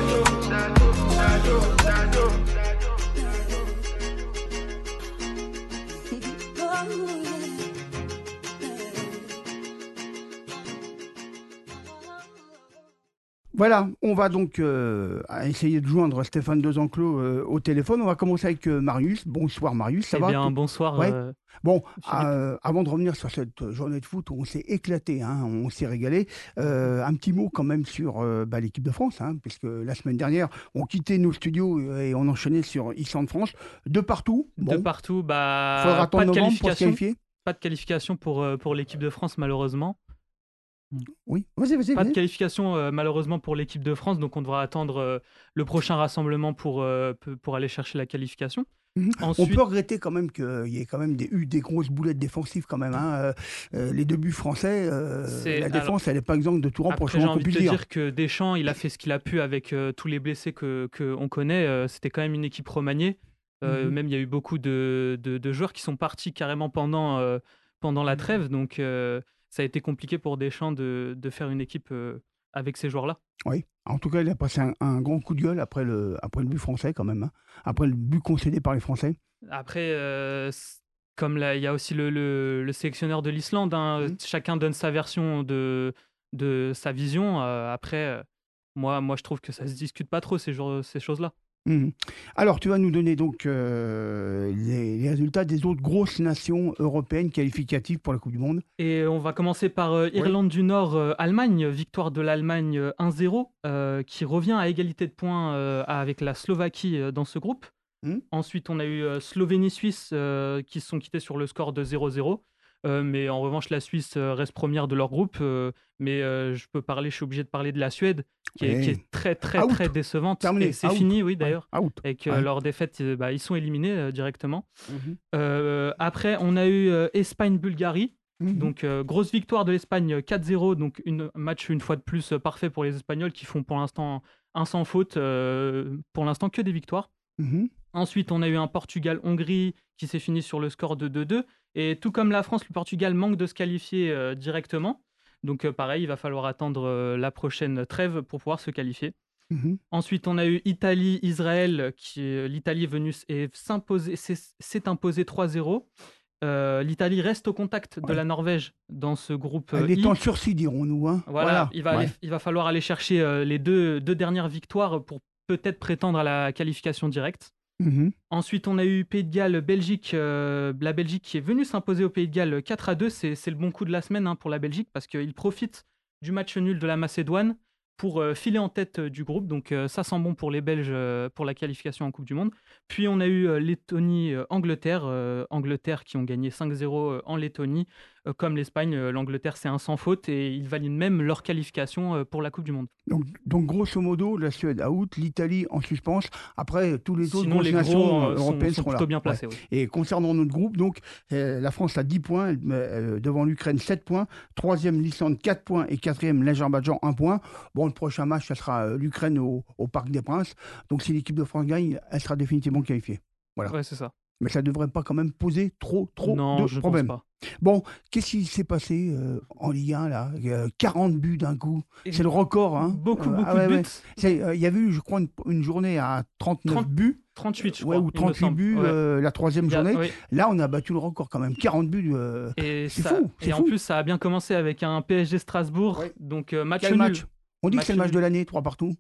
Voilà, on va donc essayer de joindre Stéphane Dezenclos au téléphone. On va commencer avec Marius. Bonsoir Marius, ça va? Bien, bonsoir. Ouais. Bon, avant de revenir sur cette journée de foot, on s'est éclaté, hein, on s'est régalé. Un petit mot quand même sur l'équipe de France, hein, puisque la semaine dernière, on quittait nos studios et on enchaînait sur Islande-France. De partout. Bon, de partout, faudra attendre novembre pour se qualifier. Pas de qualification pour l'équipe de France, malheureusement. Oui, vas-y. Pas de qualification malheureusement pour l'équipe de France, donc on devra attendre le prochain rassemblement pour aller chercher la qualification. Ensuite, on peut regretter quand même qu'il y ait quand même eu des grosses boulettes défensives quand même. Hein. Les deux buts français, la défense, elle n'est pas exempte de tout reprochement. J'ai envie de te dire que Deschamps, il a fait ce qu'il a pu avec tous les blessés qu'on connaît. C'était quand même une équipe remaniée. Même il y a eu beaucoup de joueurs qui sont partis carrément pendant la trêve, donc ça a été compliqué pour Deschamps de faire une équipe avec ces joueurs-là. Oui, en tout cas, il a passé un grand coup de gueule après le but français quand même, hein. Après le but concédé par les Français. Après, comme il y a aussi le sélectionneur de l'Islande, hein, chacun donne sa version de sa vision. Après, moi, je trouve que ça ne se discute pas trop, ces choses-là. Alors, tu vas nous donner donc les résultats des autres grosses nations européennes qualificatives pour la Coupe du Monde. Et on va commencer par Irlande du Nord, Allemagne, victoire de l'Allemagne 1-0, qui revient à égalité de points avec la Slovaquie dans ce groupe. Ensuite, on a eu Slovénie-Suisse qui se sont quittés sur le score de 0-0. mais en revanche, la Suisse reste première de leur groupe. Mais je suis obligé de parler de la Suède, qui est très, très, très décevante. Terminé. Et c'est fini, oui, d'ailleurs. Out. Avec leur défaite, ils sont éliminés directement. Après, on a eu Espagne-Bulgarie. Donc, grosse victoire de l'Espagne 4-0. Donc, match une fois de plus parfait pour les Espagnols qui font pour l'instant un sans faute. Pour l'instant, que des victoires. Ensuite, on a eu un Portugal-Hongrie qui s'est fini sur le score de 2-2. Et tout comme la France, le Portugal manque de se qualifier directement. Donc, pareil, il va falloir attendre la prochaine trêve pour pouvoir se qualifier. Ensuite, on a eu Italie-Israël. L'Italie s'est imposée 3-0. L'Italie reste au contact de la Norvège dans ce groupe. Elle est en sursis, dirons-nous. Hein. Voilà. Il va falloir aller chercher les deux dernières victoires pour peut-être prétendre à la qualification directe. Ensuite, on a eu Pays de Galles, Belgique. La Belgique qui est venue s'imposer au Pays de Galles 4-2. C'est le bon coup de la semaine pour la Belgique parce qu'ils profitent du match nul de la Macédoine pour filer en tête du groupe. Donc ça sent bon pour les Belges pour la qualification en Coupe du Monde. Puis on a eu Lettonie-Angleterre. Angleterre qui ont gagné 5-0 en Lettonie. Comme l'Espagne, l'Angleterre c'est un sans faute et ils valident même leur qualification pour la Coupe du Monde. Donc grosso modo, la Suède out, l'Italie en suspens. Après, tous les autres Sinon, les nations gros européennes sont plutôt bien placés. Oui. Et concernant notre groupe, donc la France a 10 points, devant l'Ukraine 7 points, troisième l'Islande 4 points et quatrième l'Azerbaïdjan 1 point. Bon, le prochain match, ça sera l'Ukraine au Parc des Princes. Donc si l'équipe de France gagne, elle sera définitivement qualifiée. Voilà. Ouais, c'est ça. Mais ça ne devrait pas quand même poser trop non, de problèmes. Pense pas. Bon, qu'est-ce qui s'est passé en Ligue 1 là 40 buts d'un coup. C'est le record. Hein. Beaucoup de buts. Il y avait eu, je crois, une journée à 39 buts. 38, je crois. Ou 38 buts la troisième journée. Oui. Là, on a battu le record quand même. 40 buts. C'est fou. En plus, ça a bien commencé avec un PSG Strasbourg. Oui. Donc, match nul. Match on dit que c'est le match de l'année, 3 partout.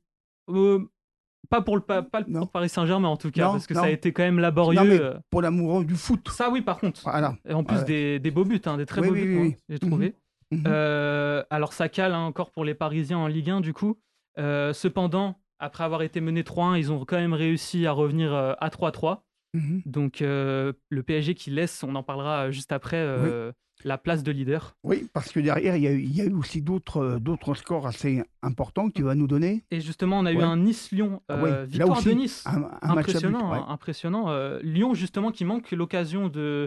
Pas pour le Paris Saint-Germain en tout cas, parce que ça a été quand même laborieux. Non, mais pour l'amoureux du foot. Ça oui, par contre. Voilà. Et en plus des beaux buts, des très beaux buts, j'ai trouvé. Alors ça cale encore pour les Parisiens en Ligue 1 du coup. Cependant, après avoir été menés 3-1, ils ont quand même réussi à revenir à 3-3. Donc le PSG qui laisse, on en parlera juste après, la place de leader. Oui, parce que derrière, il y a eu aussi d'autres scores assez importants que tu vas nous donner. Et justement, on a eu un Nice-Lyon, victoire de Nice. Impressionnant. Lyon, justement, qui manque l'occasion de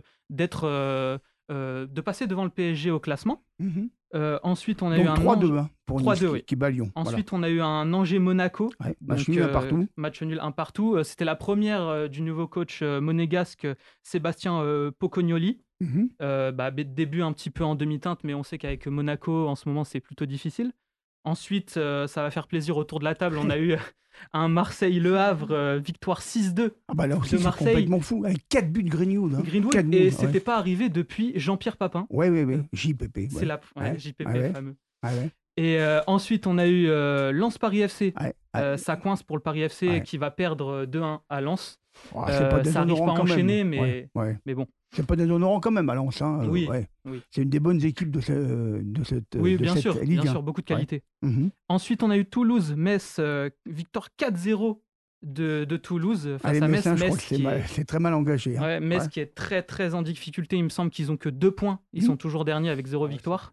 passer devant le PSG au classement. Ensuite, on a eu un 3-2 pour Nice qui bat Lyon. Ensuite, on a eu un Angers-Monaco. Match nul 1 partout. Match nul 1 partout. C'était la première du nouveau coach monégasque Sébastien Pocognoli. Début un petit peu en demi-teinte, mais on sait qu'avec Monaco, en ce moment, c'est plutôt difficile. Ensuite, ça va faire plaisir autour de la table. On a eu un Marseille-Le Havre, victoire 6-2 là aussi, de Marseille. C'est complètement fou, avec 4 buts de Greenwood. Et c'était pas arrivé depuis Jean-Pierre Papin. Oui, JPP. C'est JPP fameux. Et ensuite, on a eu Lens Paris FC. Ça coince pour le Paris FC qui va perdre 2-1 à Lens. Ça n'arrive pas à enchaîner, mais bon. C'est pas déshonorant quand même à Lens. Hein. Oui. C'est une des bonnes équipes de cette Ligue. Bien sûr, beaucoup de qualité. Ensuite, on a eu Toulouse-Metz, victoire 4-0 de Toulouse face à Metz. C'est très mal engagé. Hein. Metz qui est très très en difficulté. Il me semble qu'ils ont que 2 points. Ils sont toujours derniers avec 0 victoire.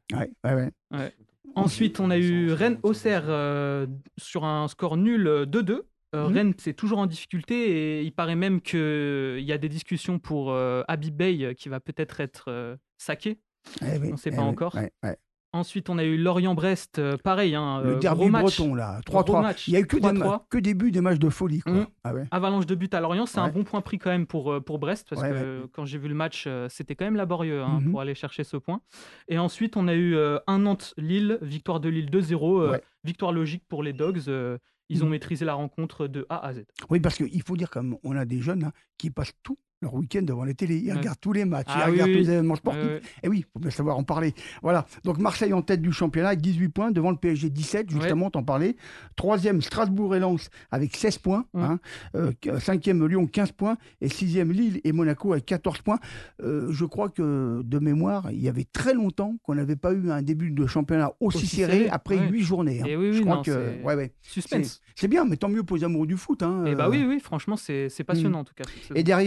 Ensuite, on a eu Rennes-Auxerre sur un score nul 2-2. Rennes, c'est toujours en difficulté et il paraît même qu'il y a des discussions pour Habib Beye qui va peut-être être saqué. On ne sait pas encore. Ensuite, on a eu Lorient-Brest, pareil. Le derby breton, là, 3-3. Il n'y a eu que des buts, des matchs de folie. Quoi. Avalanche de buts à Lorient, c'est un bon point pris quand même pour Brest, parce que quand j'ai vu le match, c'était quand même laborieux pour aller chercher ce point. Et ensuite, on a eu un Nantes-Lille, victoire de Lille 2-0, victoire logique pour les Dogs. Ils ont maîtrisé la rencontre de A à Z. Oui, parce qu'il faut dire qu'on a des jeunes qui passent tout leur week-end devant les télés. Ils regardent tous les matchs, ils regardent tous les événements sportifs. Et oui, il faut bien savoir en parler. Voilà. Donc Marseille en tête du championnat avec 18 points, devant le PSG 17, justement, t'en parlais. Troisième, Strasbourg et Lens avec 16 points. Cinquième, Lyon, 15 points. Et sixième, Lille et Monaco avec 14 points. Je crois que, de mémoire, il y avait très longtemps qu'on n'avait pas eu un début de championnat aussi serré après 8 journées. Et je crois que suspense. C'est bien, mais tant mieux pour les amoureux du foot. Et oui, franchement, c'est passionnant en tout cas. Et derrière, donc,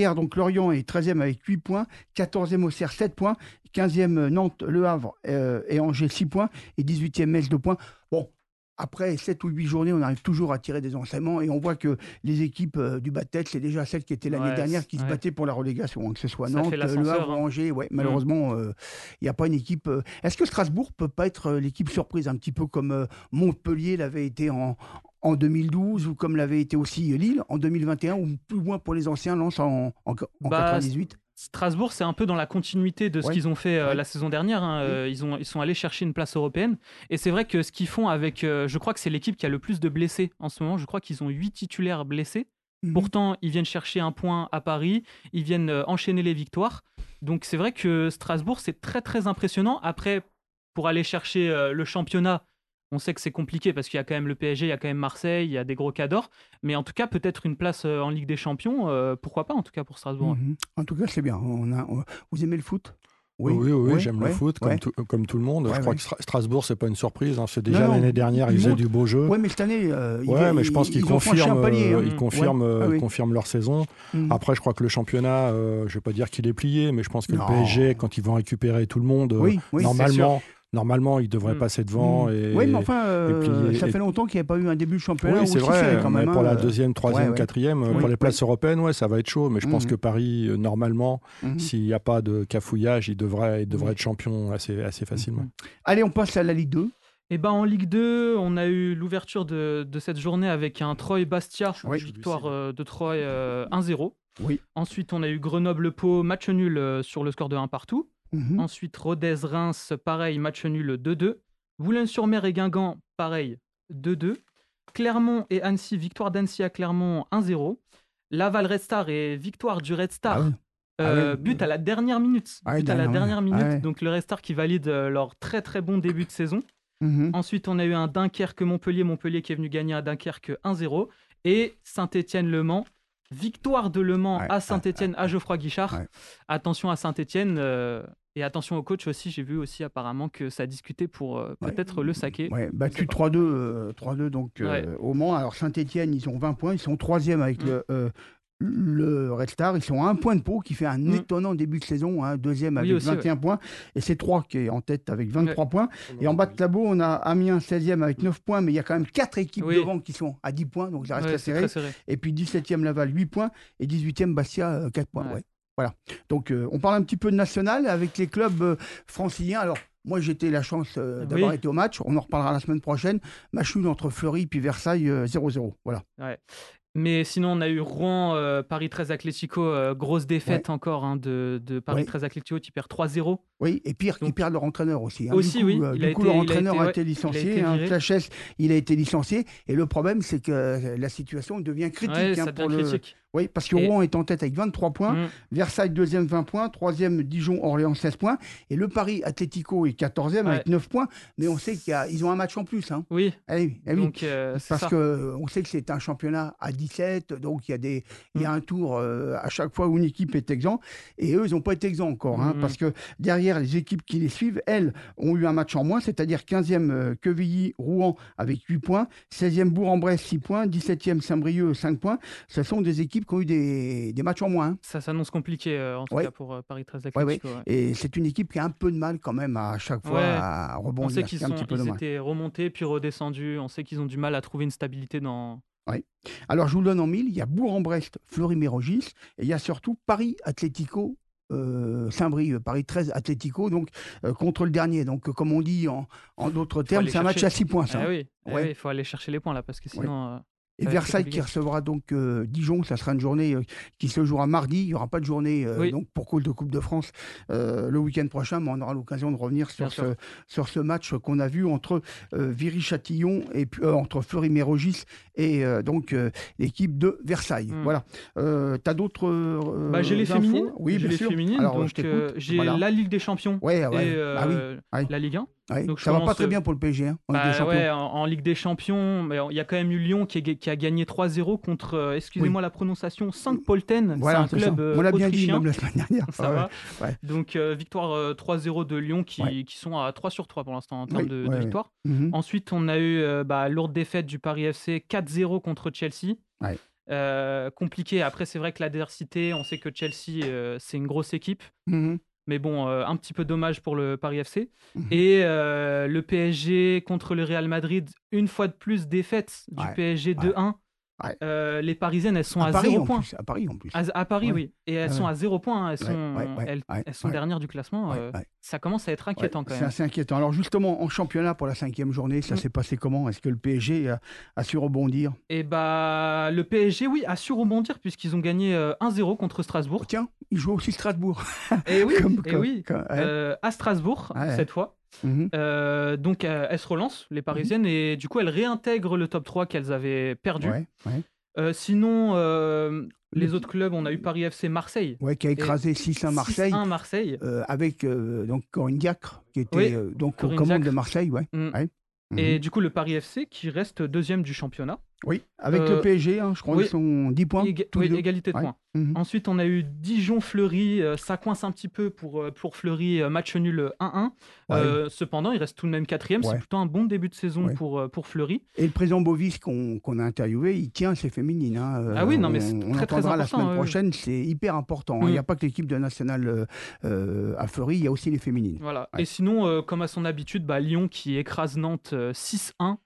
Lorient est 13e avec 8 points, 14e Auxerre 7 points, 15e Nantes, Le Havre et Angers 6 points et 18e Metz 2 points. Bon, après 7 ou 8 journées, on arrive toujours à tirer des enseignements et on voit que les équipes du bas de tête, c'est déjà celles qui étaient l'année dernière qui se battaient pour la relégation, que ce soit Nantes, Le Havre, Angers. Ouais, malheureusement, il n'y a pas une équipe. Est-ce que Strasbourg peut pas être l'équipe surprise, un petit peu comme Montpellier l'avait été en 2012 ou comme l'avait été aussi Lille en 2021 ou plus loin pour les anciens Lens en 98? Strasbourg, c'est un peu dans la continuité de ce qu'ils ont fait la saison dernière. Ils sont allés chercher une place européenne. Et c'est vrai que ce qu'ils font avec... je crois que c'est l'équipe qui a le plus de blessés en ce moment. Je crois qu'ils ont 8 titulaires blessés. Pourtant, ils viennent chercher un point à Paris. Ils viennent enchaîner les victoires. Donc c'est vrai que Strasbourg, c'est très très impressionnant. Après, pour aller chercher le championnat, on sait que c'est compliqué parce qu'il y a quand même le PSG, il y a quand même Marseille, il y a des gros cadors. Mais en tout cas, peut-être une place en Ligue des Champions, pourquoi pas en tout cas pour Strasbourg. En tout cas, c'est bien. Vous aimez le foot? Oui, j'aime le foot comme tout le monde. Je crois que Strasbourg, c'est pas une surprise. C'est déjà l'année dernière, ils faisaient du beau jeu. Oui, mais cette année, mais je pense qu'ils confirment leur saison. Après, je crois que le championnat, je vais pas dire qu'il est plié, mais je pense que le PSG, quand ils vont récupérer tout le monde, normalement, ils devraient passer devant. Oui, mais enfin, ça fait longtemps qu'il n'y a pas eu un début de championnat. Oui, c'est vrai, quand même, mais pour la deuxième, troisième, quatrième, pour les places européennes, ça va être chaud. Mais je pense que Paris, normalement, s'il n'y a pas de cafouillage, il devrait être champion assez facilement. Allez, on passe à la Ligue 2. En Ligue 2, on a eu l'ouverture de cette journée avec un Troyes-Bastia, victoire de Troyes 1-0. Oui. Ensuite, on a eu Grenoble-Pau, match nul sur le score de 1 partout. Ensuite, Rodez-Reims, pareil, match nul 2-2. Boulogne-sur-Mer et Guingamp, pareil, 2-2. Clermont et Annecy, victoire d'Annecy à Clermont, 1-0. Laval-Red Star et victoire du Red Star. But à la dernière minute. Donc le Red Star qui valide leur très très bon début de saison. Ensuite, on a eu un Dunkerque-Montpellier qui est venu gagner à Dunkerque 1-0. Et Saint-Étienne-Le Mans. Victoire de Le Mans à Saint-Étienne, à Geoffroy Guichard. Attention à Saint-Étienne et attention au coach aussi. J'ai vu aussi apparemment que ça discutait pour peut-être le saquer. Battu 3-2 donc au Mans. Alors Saint-Étienne, ils ont 20 points. Ils sont 3e avec le Red Star. Ils sont à un point de Pau qui fait un étonnant début de saison. Deuxième avec 21 points. Et c'est 3 qui est en tête avec 23 points. Et en bas de tableau, on a Amiens 16e avec 9 points. Mais il y a quand même 4 équipes devant qui sont à 10 points. Donc ça reste très serré. Et puis 17e Laval 8 points. Et 18e Bastia 4 points. Voilà. Donc on parle un petit peu de national avec les clubs franciliens. Alors moi, j'ai eu la chance d'avoir été au match. On en reparlera la semaine prochaine. Match nul entre Fleury et Versailles 0-0. Voilà. Mais sinon, on a eu Rouen, Paris 13 Atlético, grosse défaite encore de Paris 13 Atlético qui perd 3-0. Oui, et pire, qui perd leur entraîneur aussi. Leur entraîneur a été licencié. Flachès, il a été licencié. Et le problème, c'est que la situation devient critique. Ça devient critique. Oui, parce que Rouen est en tête avec 23 points. Versailles, 2e, 20 points. 3e, Dijon, Orléans, 16 points. Et le Paris Atlético est 14e avec 9 points. Mais on sait qu'ils ont un match en plus. Oui. Donc, parce qu'on sait que c'est un championnat à 17. Donc, il y a un tour à chaque fois où une équipe est exempte. Et eux, ils n'ont pas été exempts encore. Parce que derrière, les équipes qui les suivent, elles, ont eu un match en moins. C'est-à-dire 15e, Quevilly, Rouen avec 8 points. 16e, Bourg-en-Bresse, 6 points. 17e, Saint-Brieuc, 5 points. Ce sont des équipes qui ont eu des matchs en moins. Ça s'annonce compliqué, en tout cas, pour Paris 13 Atlético. Et c'est une équipe qui a un peu de mal quand même à chaque fois à rebondir. On sait qu'ils étaient remontés puis redescendus. On sait qu'ils ont du mal à trouver une stabilité dans... Alors, je vous le donne en mille. Il y a Bourg-en-Bresse, Fleury-Mérogis. Et il y a surtout Paris Atlético, Saint-Brieuc, Paris 13 Atlético, donc contre le dernier. Donc, comme on dit en d'autres termes, c'est un match à 6 points. Ça. Il faut aller chercher les points là, parce que sinon... Et Versailles qui recevra donc Dijon, ça sera une journée qui se jouera mardi. Il n'y aura pas de journée donc pour cause de Coupe de France le week-end prochain, mais on aura l'occasion de revenir sur ce match qu'on a vu entre Viry-Châtillon et entre Fleury-Mérogis et donc l'équipe de Versailles. Voilà. Tu as d'autres j'ai les féminines. Oui, bien sûr. Alors, donc, j'ai la Ligue des Champions et la Ligue 1. Donc, ça va pas très bien pour le PSG. En Ligue des Champions, il y a quand même eu Lyon qui a gagné 3-0 contre, excusez-moi la prononciation, Saint-Polten. Voilà, c'est un club on l'a bien dit autrichien. même la semaine dernière. Ça va. Donc victoire 3-0 de Lyon qui sont à 3/3 pour l'instant en termes de victoire. Ensuite, on a eu lourde défaite du Paris FC 4-0 contre Chelsea. compliqué. Après, c'est vrai que l'adversité, on sait que Chelsea, c'est une grosse équipe. Mhm. Mais bon, un petit peu dommage pour le Paris FC. Mhm. Et le PSG contre le Real Madrid, une fois de plus, défaite du PSG 2-1. Les Parisiennes, elles sont à 0 points. À Paris en plus. À Paris, oui. Et elles sont à 0 points. Elles sont ouais. dernières du classement. Ça commence à être inquiétant quand même. C'est assez inquiétant. Alors justement, en championnat pour la 5e journée, ça s'est passé comment? Est-ce que le PSG a su rebondir? Et bah, le PSG, oui, a su rebondir puisqu'ils ont gagné 1-0 contre Strasbourg. Oh, tiens, ils jouent aussi Strasbourg. Et oui, à Strasbourg, cette fois. Mhm. Donc elles se relancent, les Parisiennes, et du coup elles réintègrent le top 3 qu'elles avaient perdu. Sinon, les autres clubs, on a eu Paris FC Marseille. Qui a écrasé 6-1 Marseille. 6-1 Marseille. Avec donc Corinne Diacre, qui était donc aux commandes de Marseille. Et du coup, le Paris FC qui reste 2e du championnat. Oui, avec le PSG, je crois qu'ils sont 10 points. Égalité de points. Ensuite, on a eu Dijon-Fleury. Ça coince un petit peu pour Fleury, match nul 1-1. Cependant, il reste tout de même 4e. C'est plutôt un bon début de saison pour Fleury. Et le président Bovis qu'on a interviewé, il tient ses féminines. Ah oui, non, mais c'est très, très important. La semaine prochaine, c'est hyper important. Il n'y a pas que l'équipe de nationale à Fleury, il y a aussi les féminines. Voilà. Et sinon, comme à son habitude, Lyon qui écrase Nantes 6-1.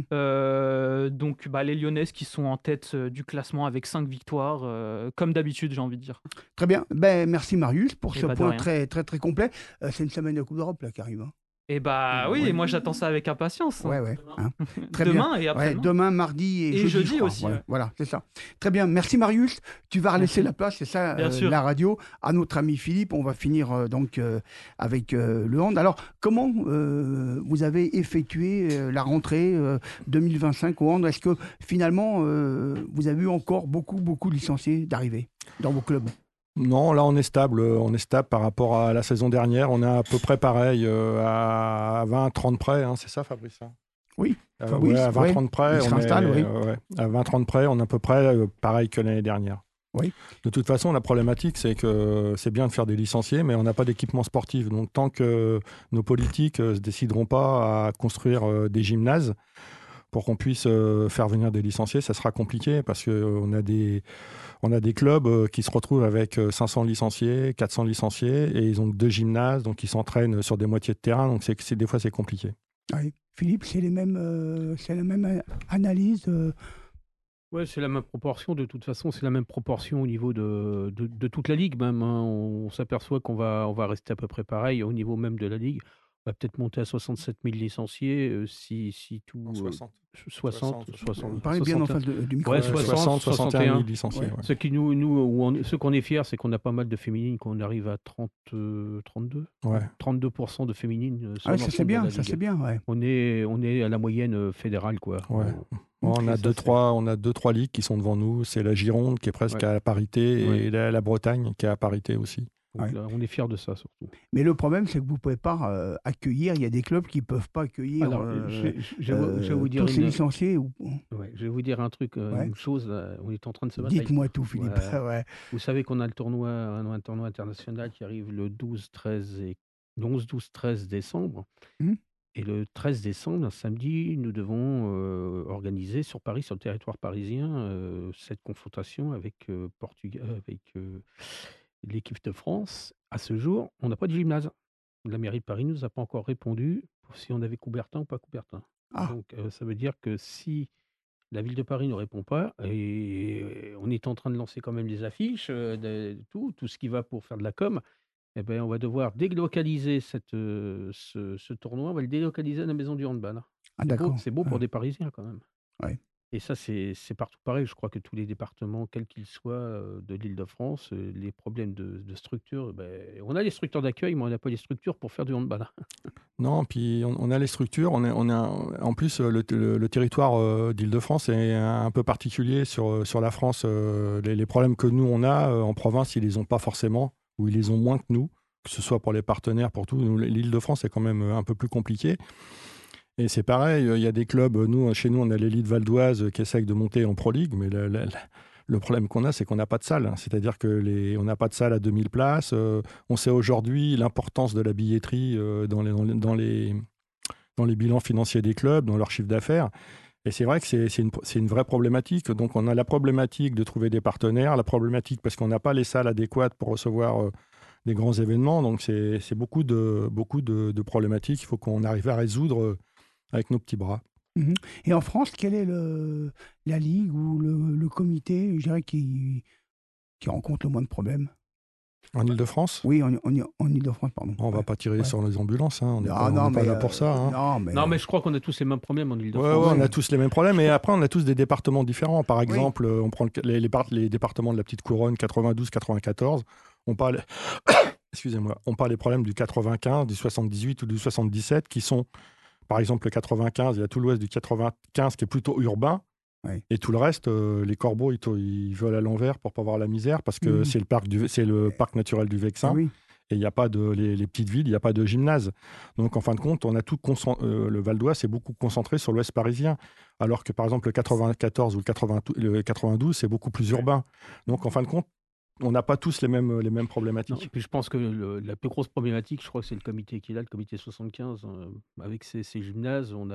Donc les Lyonnaises qui sont en tête du classement avec 5 victoires, comme d'habitude, j'ai envie de dire. Très bien, merci Marius pour ce point très, très, très complet. C'est une semaine de Coupe d'Europe là, qui arrive. Et oui, moi j'attends ça avec impatience. Très demain bien. et après. Demain, mardi et jeudi aussi. Voilà, c'est ça. Très bien, merci Marius. Tu vas laisser la place, c'est ça, la radio, à notre ami Philippe. On va finir donc avec le hand. Alors, comment vous avez effectué la rentrée 2025 au hand? Est-ce que finalement, vous avez eu encore beaucoup de licenciés d'arrivée dans vos clubs? Non, là on est stable par rapport à la saison dernière. On est à peu près pareil, à 20-30 près, c'est ça Fabrice? Oui, à 20-30 près, à 20-30 près, on est à peu près pareil que l'année dernière. Oui. De toute façon, la problématique, c'est que c'est bien de faire des licenciés, mais on n'a pas d'équipement sportif. Donc tant que nos politiques ne se décideront pas à construire des gymnases pour qu'on puisse faire venir des licenciés, ça sera compliqué parce qu'on a des clubs qui se retrouvent avec 500 licenciés, 400 licenciés, et ils ont 2 gymnases, donc ils s'entraînent sur des moitiés de terrain, donc des fois c'est compliqué. Oui. Philippe, c'est la même analyse Oui, c'est la même proportion. De toute façon, c'est la même proportion au niveau de toute la Ligue même. On s'aperçoit qu'on va rester à peu près pareil au niveau même de la Ligue. On va peut-être monter à 67 000 licenciés si tout... 60. On paraît bien en face du micro. 61 000 licenciés. Ce qu'on est fiers, c'est qu'on a pas mal de féminines, qu'on arrive à 32 de féminines. Ça c'est bien, Ouais. On est à la moyenne fédérale, quoi. On a 2-3 ligues qui sont devant nous. C'est la Gironde qui est presque à la parité et la Bretagne qui est à parité aussi. Donc, là, on est fiers de ça surtout. Mais le problème, c'est que vous ne pouvez pas accueillir. Il y a des clubs qui ne peuvent pas accueillir je vais vous dire tous ces licenciés. Je vais vous dire un truc, une chose. On est en train de se battre. Dites-moi tout, Philippe. Vous savez qu'on a un tournoi international qui arrive le 11-12-13 décembre. Et le 13 décembre, un samedi, nous devons organiser sur Paris, sur le territoire parisien, cette confrontation avec l'équipe de France. À ce jour, on n'a pas de gymnase. La mairie de Paris ne nous a pas encore répondu si on avait Coubertin ou pas Coubertin. Donc, ça veut dire que si la ville de Paris ne répond pas, et on est en train de lancer quand même des affiches, tout ce qui va pour faire de la com, on va devoir délocaliser ce tournoi. On va le délocaliser à la maison du handball. C'est beau pour des Parisiens quand même. Et ça, c'est partout pareil. Je crois que tous les départements, quels qu'ils soient de l'Île-de-France, les problèmes de structure, on a les structures d'accueil, mais on n'a pas les structures pour faire du handball. Non, puis on a les structures. En plus, le territoire d'Île-de-France est un peu particulier sur la France. Les problèmes que nous, on a en province, ils les ont pas forcément, ou ils les ont moins que nous, que ce soit pour les partenaires, pour tout. L'Île-de-France est quand même un peu plus compliqué. Et c'est pareil, il y a des clubs, chez nous, on a l'élite valdoise qui essaye de monter en Pro League, mais le problème qu'on a, c'est qu'on n'a pas de salle. C'est-à-dire qu'on n'a pas de salle à 2000 places. On sait aujourd'hui l'importance de la billetterie dans les bilans financiers des clubs, dans leur chiffre d'affaires. Et c'est vrai que c'est une vraie problématique. Donc, on a la problématique de trouver des partenaires, la problématique parce qu'on n'a pas les salles adéquates pour recevoir des grands événements. Donc, c'est beaucoup de problématiques. Il faut qu'on arrive à résoudre avec nos petits bras. Et en France, quelle est la ligue ou le comité, je dirais, qui rencontre le moins de problèmes? En Ile-de-France? Oui, en Ile-de-France, pardon. On ne va pas tirer sur les ambulances, hein. On n'est pas là pour ça. Non, mais je crois qu'on a tous les mêmes problèmes en Ile-de-France. Ouais, on a tous les mêmes problèmes, et après on a tous des départements différents. Par exemple, on prend les départements de la Petite Couronne, 92-94, on parle... Excusez-moi, on parle des problèmes du 95, du 78 ou du 77, qui sont, par exemple, le 95, il y a tout l'ouest du 95 qui est plutôt urbain. Et tout le reste, les corbeaux, ils volent à l'envers pour pas voir la misère parce que c'est le parc naturel du Vexin. Et il n'y a pas les petites villes, il n'y a pas de gymnase. Donc, en fin de compte, on a tout le Val d'Oise s'est beaucoup concentré sur l'Ouest parisien. Alors que, par exemple, le 94 ou le 92, c'est beaucoup plus urbain. Donc, en fin de compte, on n'a pas tous les mêmes problématiques. Non, et puis je pense que la plus grosse problématique, je crois que c'est le comité qui est là, le comité 75. Avec ces gymnases, on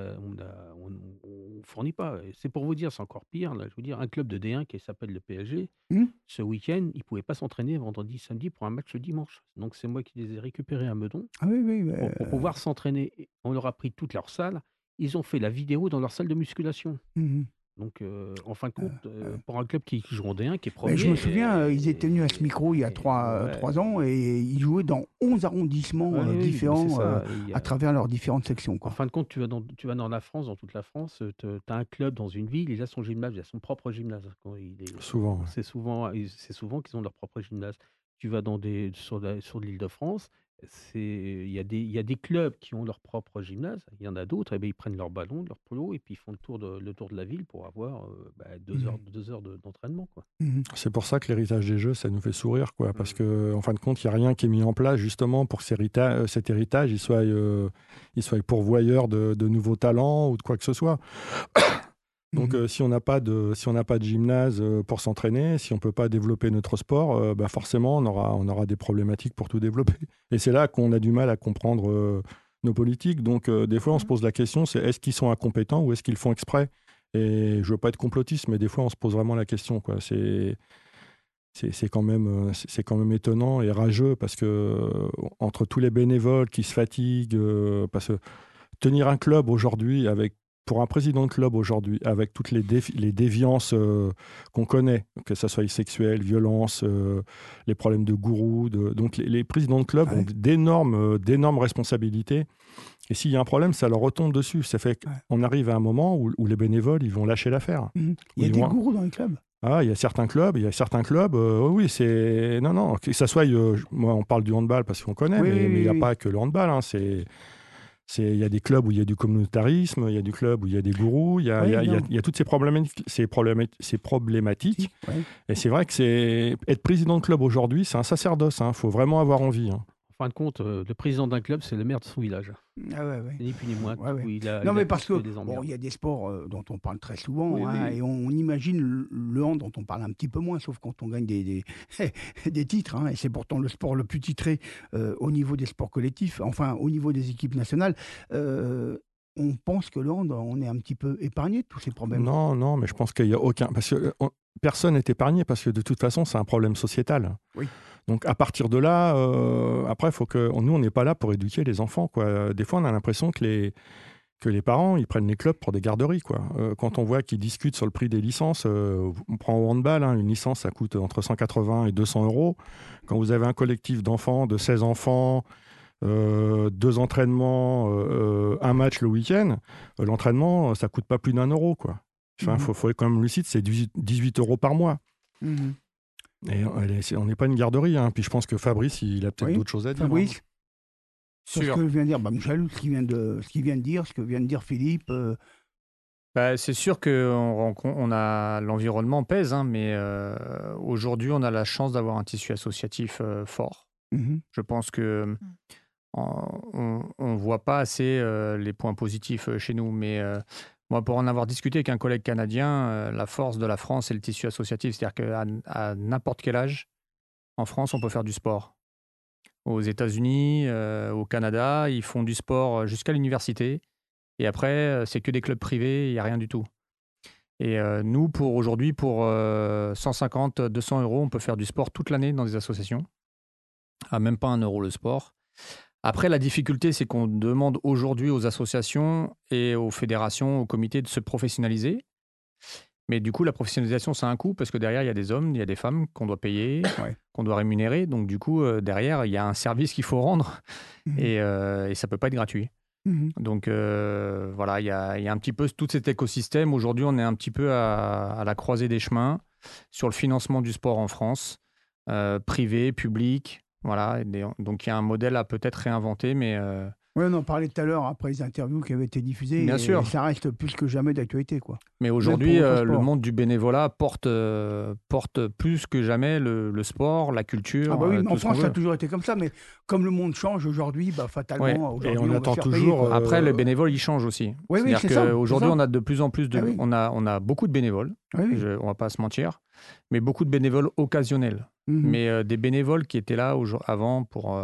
fournit pas. Et c'est pour vous dire, c'est encore pire. Là, je veux dire, un club de D1 qui s'appelle le PSG, ce week-end, il ne pouvait pas s'entraîner vendredi, samedi pour un match le dimanche. Donc c'est moi qui les ai récupérés à Meudon pour pouvoir s'entraîner. On leur a pris toutes leurs salles. Ils ont fait la vidéo dans leur salle de musculation. Donc, en fin de compte, pour un club qui joue en D1, qui est premier... Je me souviens, ils étaient venus à ce micro il y a 3 ans et ils jouaient dans 11 arrondissements différents à travers leurs différentes sections. En fin de compte, tu vas dans la France, dans toute la France, tu as un club dans une ville, il a son gymnase, il a son propre gymnase. Souvent. C'est souvent qu'ils ont leur propre gymnase. Tu vas sur l'Île-de-France, il y a des clubs qui ont leur propre gymnase, il y en a d'autres, ils prennent leur ballon, leur polo, et puis ils font le tour de la ville pour avoir 2 heures d'entraînement. C'est pour ça que l'héritage des Jeux, ça nous fait sourire, quoi, parce qu'en fin de compte, il n'y a rien qui est mis en place justement pour que cet héritage il soit pourvoyeur de nouveaux talents ou de quoi que ce soit. Donc, si on n'a pas de gymnase pour s'entraîner, si on ne peut pas développer notre sport, forcément, on aura des problématiques pour tout développer. Et c'est là qu'on a du mal à comprendre nos politiques. Donc, des fois, on se pose la question, c'est est-ce qu'ils sont incompétents ou est-ce qu'ils le font exprès? Et je ne veux pas être complotiste, mais des fois, on se pose vraiment la question, quoi. C'est quand même étonnant et rageux parce que entre tous les bénévoles qui se fatiguent, parce que tenir un club aujourd'hui pour un président de club aujourd'hui, avec toutes les déviances qu'on connaît, que ce soit sexuelles, violences, les problèmes de gourous, donc les présidents de club ont d'énormes responsabilités. Et s'il y a un problème, ça leur retombe dessus. Ça fait qu'on arrive à un moment où les bénévoles, ils vont lâcher l'affaire. Il y a des gourous dans les clubs. Il y a certains clubs, oui, c'est... Non, que ça soit... moi, on parle du handball parce qu'on connaît, mais il n'y a pas que le handball, hein, il y a des clubs où il y a du communautarisme, il y a du club où il y a des gourous, il y a toutes ces problématiques. Et c'est vrai que être président de club aujourd'hui, c'est un sacerdoce. Il faut vraiment avoir envie. En fin de compte, le président d'un club, c'est le maire de son village. Ni plus ni moins. Parce que il y a des sports dont on parle très souvent, et on imagine le hand dont on parle un petit peu moins, sauf quand on gagne des titres. Et c'est pourtant le sport le plus titré au niveau des sports collectifs, enfin au niveau des équipes nationales. On pense que le hand, on est un petit peu épargné de tous ces problèmes. Non, mais je pense qu'il n'y a aucun... Parce que personne n'est épargné, parce que de toute façon, c'est un problème sociétal. Oui. Donc à partir de là, après, faut que nous, on n'est pas là pour éduquer les enfants, quoi. Des fois, on a l'impression que les parents, ils prennent les clubs pour des garderies, quoi. Quand on voit qu'ils discutent sur le prix des licences, on prend au handball, une licence, ça coûte entre 180 et 200 €. Quand vous avez un collectif d'enfants, de 16 enfants, 2 entraînements, un match le week-end, l'entraînement, ça coûte pas plus d'1 €, quoi. Enfin, faut être quand même lucide, c'est 18 € par mois. Et on n'est pas une garderie, hein. Puis je pense que Fabrice, il a peut-être d'autres choses à dire. Fabrice, sur ce que vient de dire Mouchalou, ce qu'il vient de dire, ce que vient de dire Philippe. C'est sûr que l'environnement pèse, hein, mais aujourd'hui, on a la chance d'avoir un tissu associatif fort. Je pense que on voit pas assez les points positifs chez nous, mais moi, pour en avoir discuté avec un collègue canadien, la force de la France, c'est le tissu associatif. C'est-à-dire qu'à n'importe quel âge, en France, on peut faire du sport. Aux États-Unis, au Canada, ils font du sport jusqu'à l'université. Et après, c'est que des clubs privés, il n'y a rien du tout. Et nous, aujourd'hui, pour 150, 200 euros, on peut faire du sport toute l'année dans des associations. À même pas 1 euro le sport. Après, la difficulté, c'est qu'on demande aujourd'hui aux associations et aux fédérations, aux comités de se professionnaliser. Mais du coup, la professionnalisation, ça a un coût parce que derrière, il y a des hommes, il y a des femmes qu'on doit payer, qu'on doit rémunérer. Donc, du coup, derrière, il y a un service qu'il faut rendre et ça ne peut pas être gratuit. Donc, voilà, il y a un petit peu tout cet écosystème. Aujourd'hui, on est un petit peu à la croisée des chemins sur le financement du sport en France, privé, public. Voilà. Donc, il y a un modèle à peut-être réinventer, mais... Oui, on en parlait tout à l'heure après les interviews qui avaient été diffusées. Bien sûr. Ça reste plus que jamais d'actualité, quoi. Mais aujourd'hui, le monde du bénévolat porte plus que jamais le sport, la culture. Ah bah oui, mais en France, ça a toujours été comme ça. Mais comme le monde change aujourd'hui, fatalement, et on attend toujours. Après, le bénévole, il change aussi. Oui, c'est-à-dire qu'aujourd'hui, on a de plus en plus de. On a beaucoup de bénévoles. On ne va pas se mentir, mais beaucoup de bénévoles occasionnels. Mais des bénévoles qui étaient là avant pour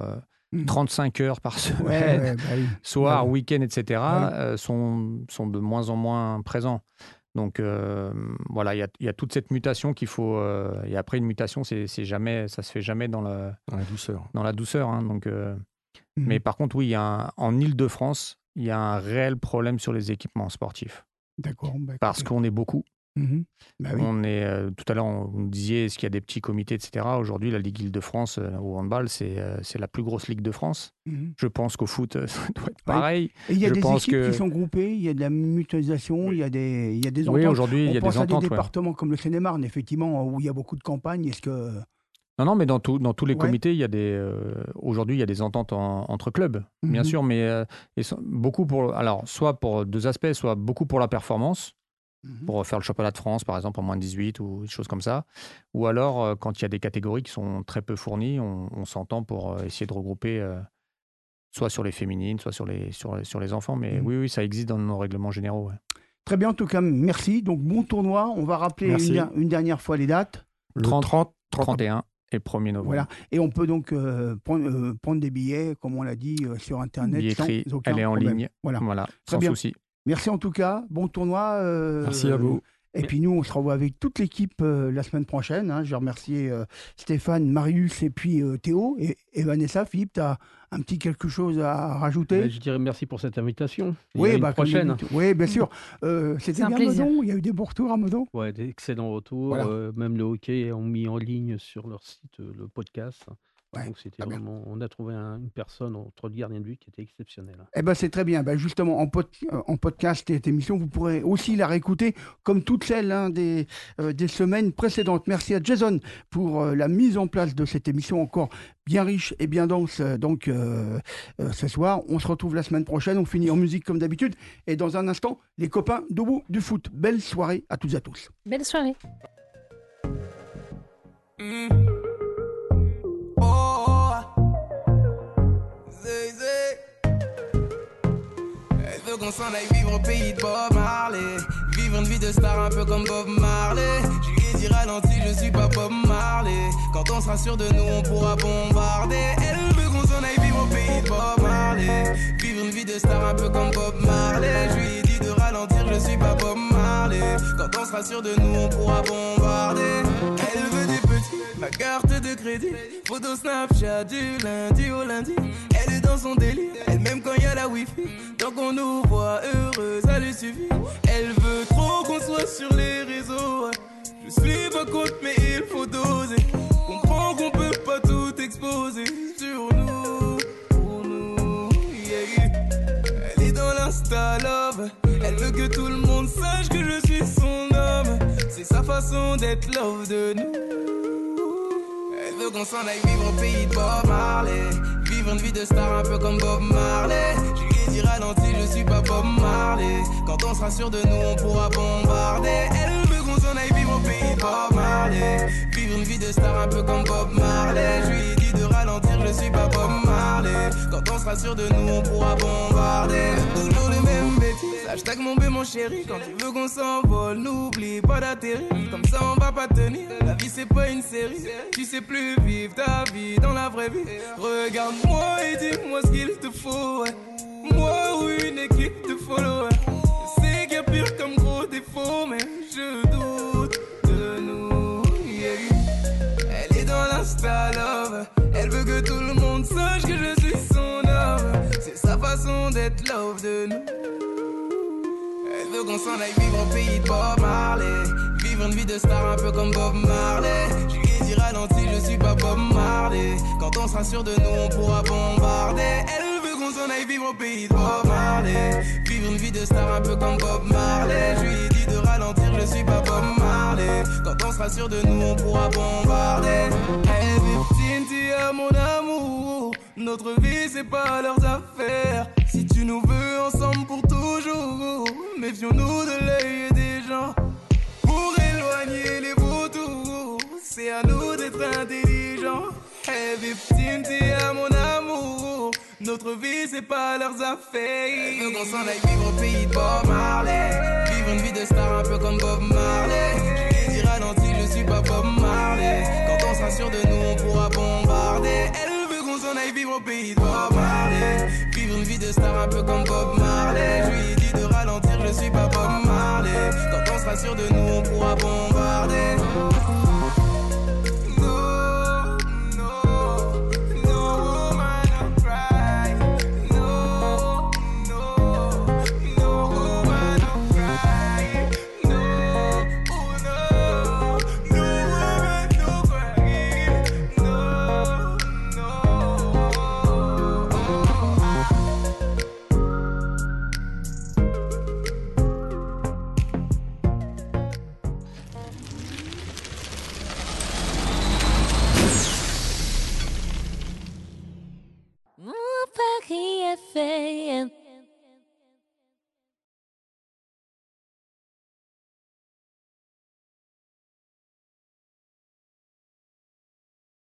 35 heures par semaine, soir, week-end, etc., sont de moins en moins présents. Donc voilà, il y a toute cette mutation qu'il faut. Et après, une mutation, ça se fait jamais dans la douceur. Dans la douceur. Hein, donc, mais par contre, oui, en Île-de-France, il y a un réel problème sur les équipements sportifs. D'accord. Parce qu'on est beaucoup. On est, tout à l'heure, on disait est-ce qu'il y a des petits comités, etc. Aujourd'hui, la Ligue Île-de-France au handball, c'est la plus grosse ligue de France. Je pense qu'au foot, ça doit être pareil. Et il y a des équipes qui sont groupées, il y a de la mutualisation, il y a des ententes. Oui, aujourd'hui, il y a des ententes. On pense à des départements comme le Seine-et-Marne, effectivement, où il y a beaucoup de campagnes. Est-ce que... Non, mais dans tous les comités, il y a aujourd'hui, il y a des ententes entre clubs, bien sûr, mais beaucoup soit pour deux aspects, soit beaucoup pour la performance, pour faire le championnat de France, par exemple, en moins de 18 ou des choses comme ça. Ou alors, quand il y a des catégories qui sont très peu fournies, on s'entend pour essayer de regrouper soit sur les féminines, soit sur les enfants. Mais oui, ça existe dans nos règlements généraux. Ouais. Très bien, en tout cas, merci. Donc, bon tournoi. On va rappeler une dernière fois les dates. Le 30, 31 et 1er novembre. Voilà. Et on peut donc prendre des billets, comme on l'a dit, sur Internet. Billetterie, sans aucun elle est en problème. ligne. Voilà. Sans souci. Merci en tout cas, bon tournoi. Merci à vous. Et puis nous, on se revoit avec toute l'équipe la semaine prochaine. Je vais remercier Stéphane, Marius et puis Théo. Et Vanessa, Philippe, tu as un petit quelque chose à rajouter? Je dirais merci pour cette invitation. Oui, prochaine. Oui, bien sûr. C'était bien Meudon. Il y a eu des bons retours à Meudon. Oui, des excellents retours. Voilà. Même le hockey ont mis en ligne sur leur site le podcast. Donc c'était vraiment, on a trouvé une personne entre le gardien de but qui était exceptionnelle. Eh ben c'est très bien. Justement, en podcast, cette émission, vous pourrez aussi la réécouter comme toutes celles des semaines précédentes. Merci à Jason pour la mise en place de cette émission encore bien riche et bien dense. Donc ce soir, on se retrouve la semaine prochaine. On finit en musique comme d'habitude. Et dans un instant, les copains debout du foot. Belle soirée à toutes et à tous. Belle soirée. Qu'on s'en aille vivre au pays de Bob Marley, vivre une vie de star un peu comme Bob Marley. Je lui ai dit ralenti, je suis pas Bob Marley. Quand on sera sûr de nous, on pourra bombarder. Elle veut qu'on s'en aille vivre au pays de Bob Marley, vivre une vie de star un peu comme Bob Marley. Je lui ai dit de ralentir, je suis pas Bob Marley. Quand on sera sûr de nous, on pourra bombarder. Elle veut des petits, ma carte de crédit, photo Snapchat du lundi au lundi. Elle est dans son délire, elle même quand il y a la wifi. Tant qu'on nous voit heureux, ça lui suffit. Elle veut trop qu'on soit sur les réseaux. Je suis pas contre, mais il faut doser. Comprends qu'on peut pas tout exposer sur nous, pour nous. Elle est dans l'insta love. Elle veut que tout le monde sache que je suis son homme. C'est sa façon d'être love de nous. Elle veut qu'on s'en aille vivre au pays de Bob Marley, vivre une vie de star un peu comme Bob Marley. Je lui ai dit ralenti, je suis pas Bob Marley. Quand on sera sûr de nous, on pourra bombarder. Elle veut qu'on s'en aille vivre au pays de Bob Marley, vivre une vie de star un peu comme Bob Marley. Je lui ai dit de ralentir, je suis pas Bob Marley. Quand on sera sûr de nous, on pourra bombarder. Toujours les mêmes bêtises, hashtag mon bé mon chéri. Quand tu veux qu'on s'envole, n'oublie pas d'atterrir. Comme ça on va pas tenir, la vie c'est pas une série. Tu sais plus vivre ta vie dans la vraie vie. Regarde-moi et dis-moi ce qu'il te faut. Moi ou une équipe de followers. Je sais qu'il y a pire comme gros défaut, mais je sa love. Elle veut que tout le monde sache que je suis son homme. C'est sa façon d'être love de nous. Elle veut qu'on s'en aille vivre au pays de Bob Marley. Vivre une vie de star un peu comme Bob Marley. Je lui ai dit ralenti, je suis pas Bob Marley. Quand on sera sûr de nous, on pourra bombarder. Elle veut qu'on s'en aille vivre au pays de Bob Marley. Vivre une vie de star un peu comme Bob Marley. Je lui ai dit de ralentir, je suis pas Bob Marley. Quand on sera sûr de nous, on pourra bombarder. Hey, Victime, à mon amour. Notre vie, c'est pas leurs affaires. Si tu nous veux ensemble pour toujours, méfions-nous de l'œil des gens. Pour éloigner les vautours, c'est à nous d'être intelligents. Hey, Victime, à mon amour. Notre vie, c'est pas leurs affaires. Elle veut qu'on s'en aille vivre au pays de Bob Marley. Vivre une vie de star un peu comme Bob Marley. Je lui ai dit ralenti, je suis pas Bob Marley. Quand on sera sûr de nous, on pourra bombarder. Elle veut qu'on s'en aille vivre au pays de Bob Marley. Vivre une vie de star un peu comme Bob Marley. Je lui ai dit de ralentir, je suis pas Bob Marley. Quand on sera sûr de nous, on pourra bombarder.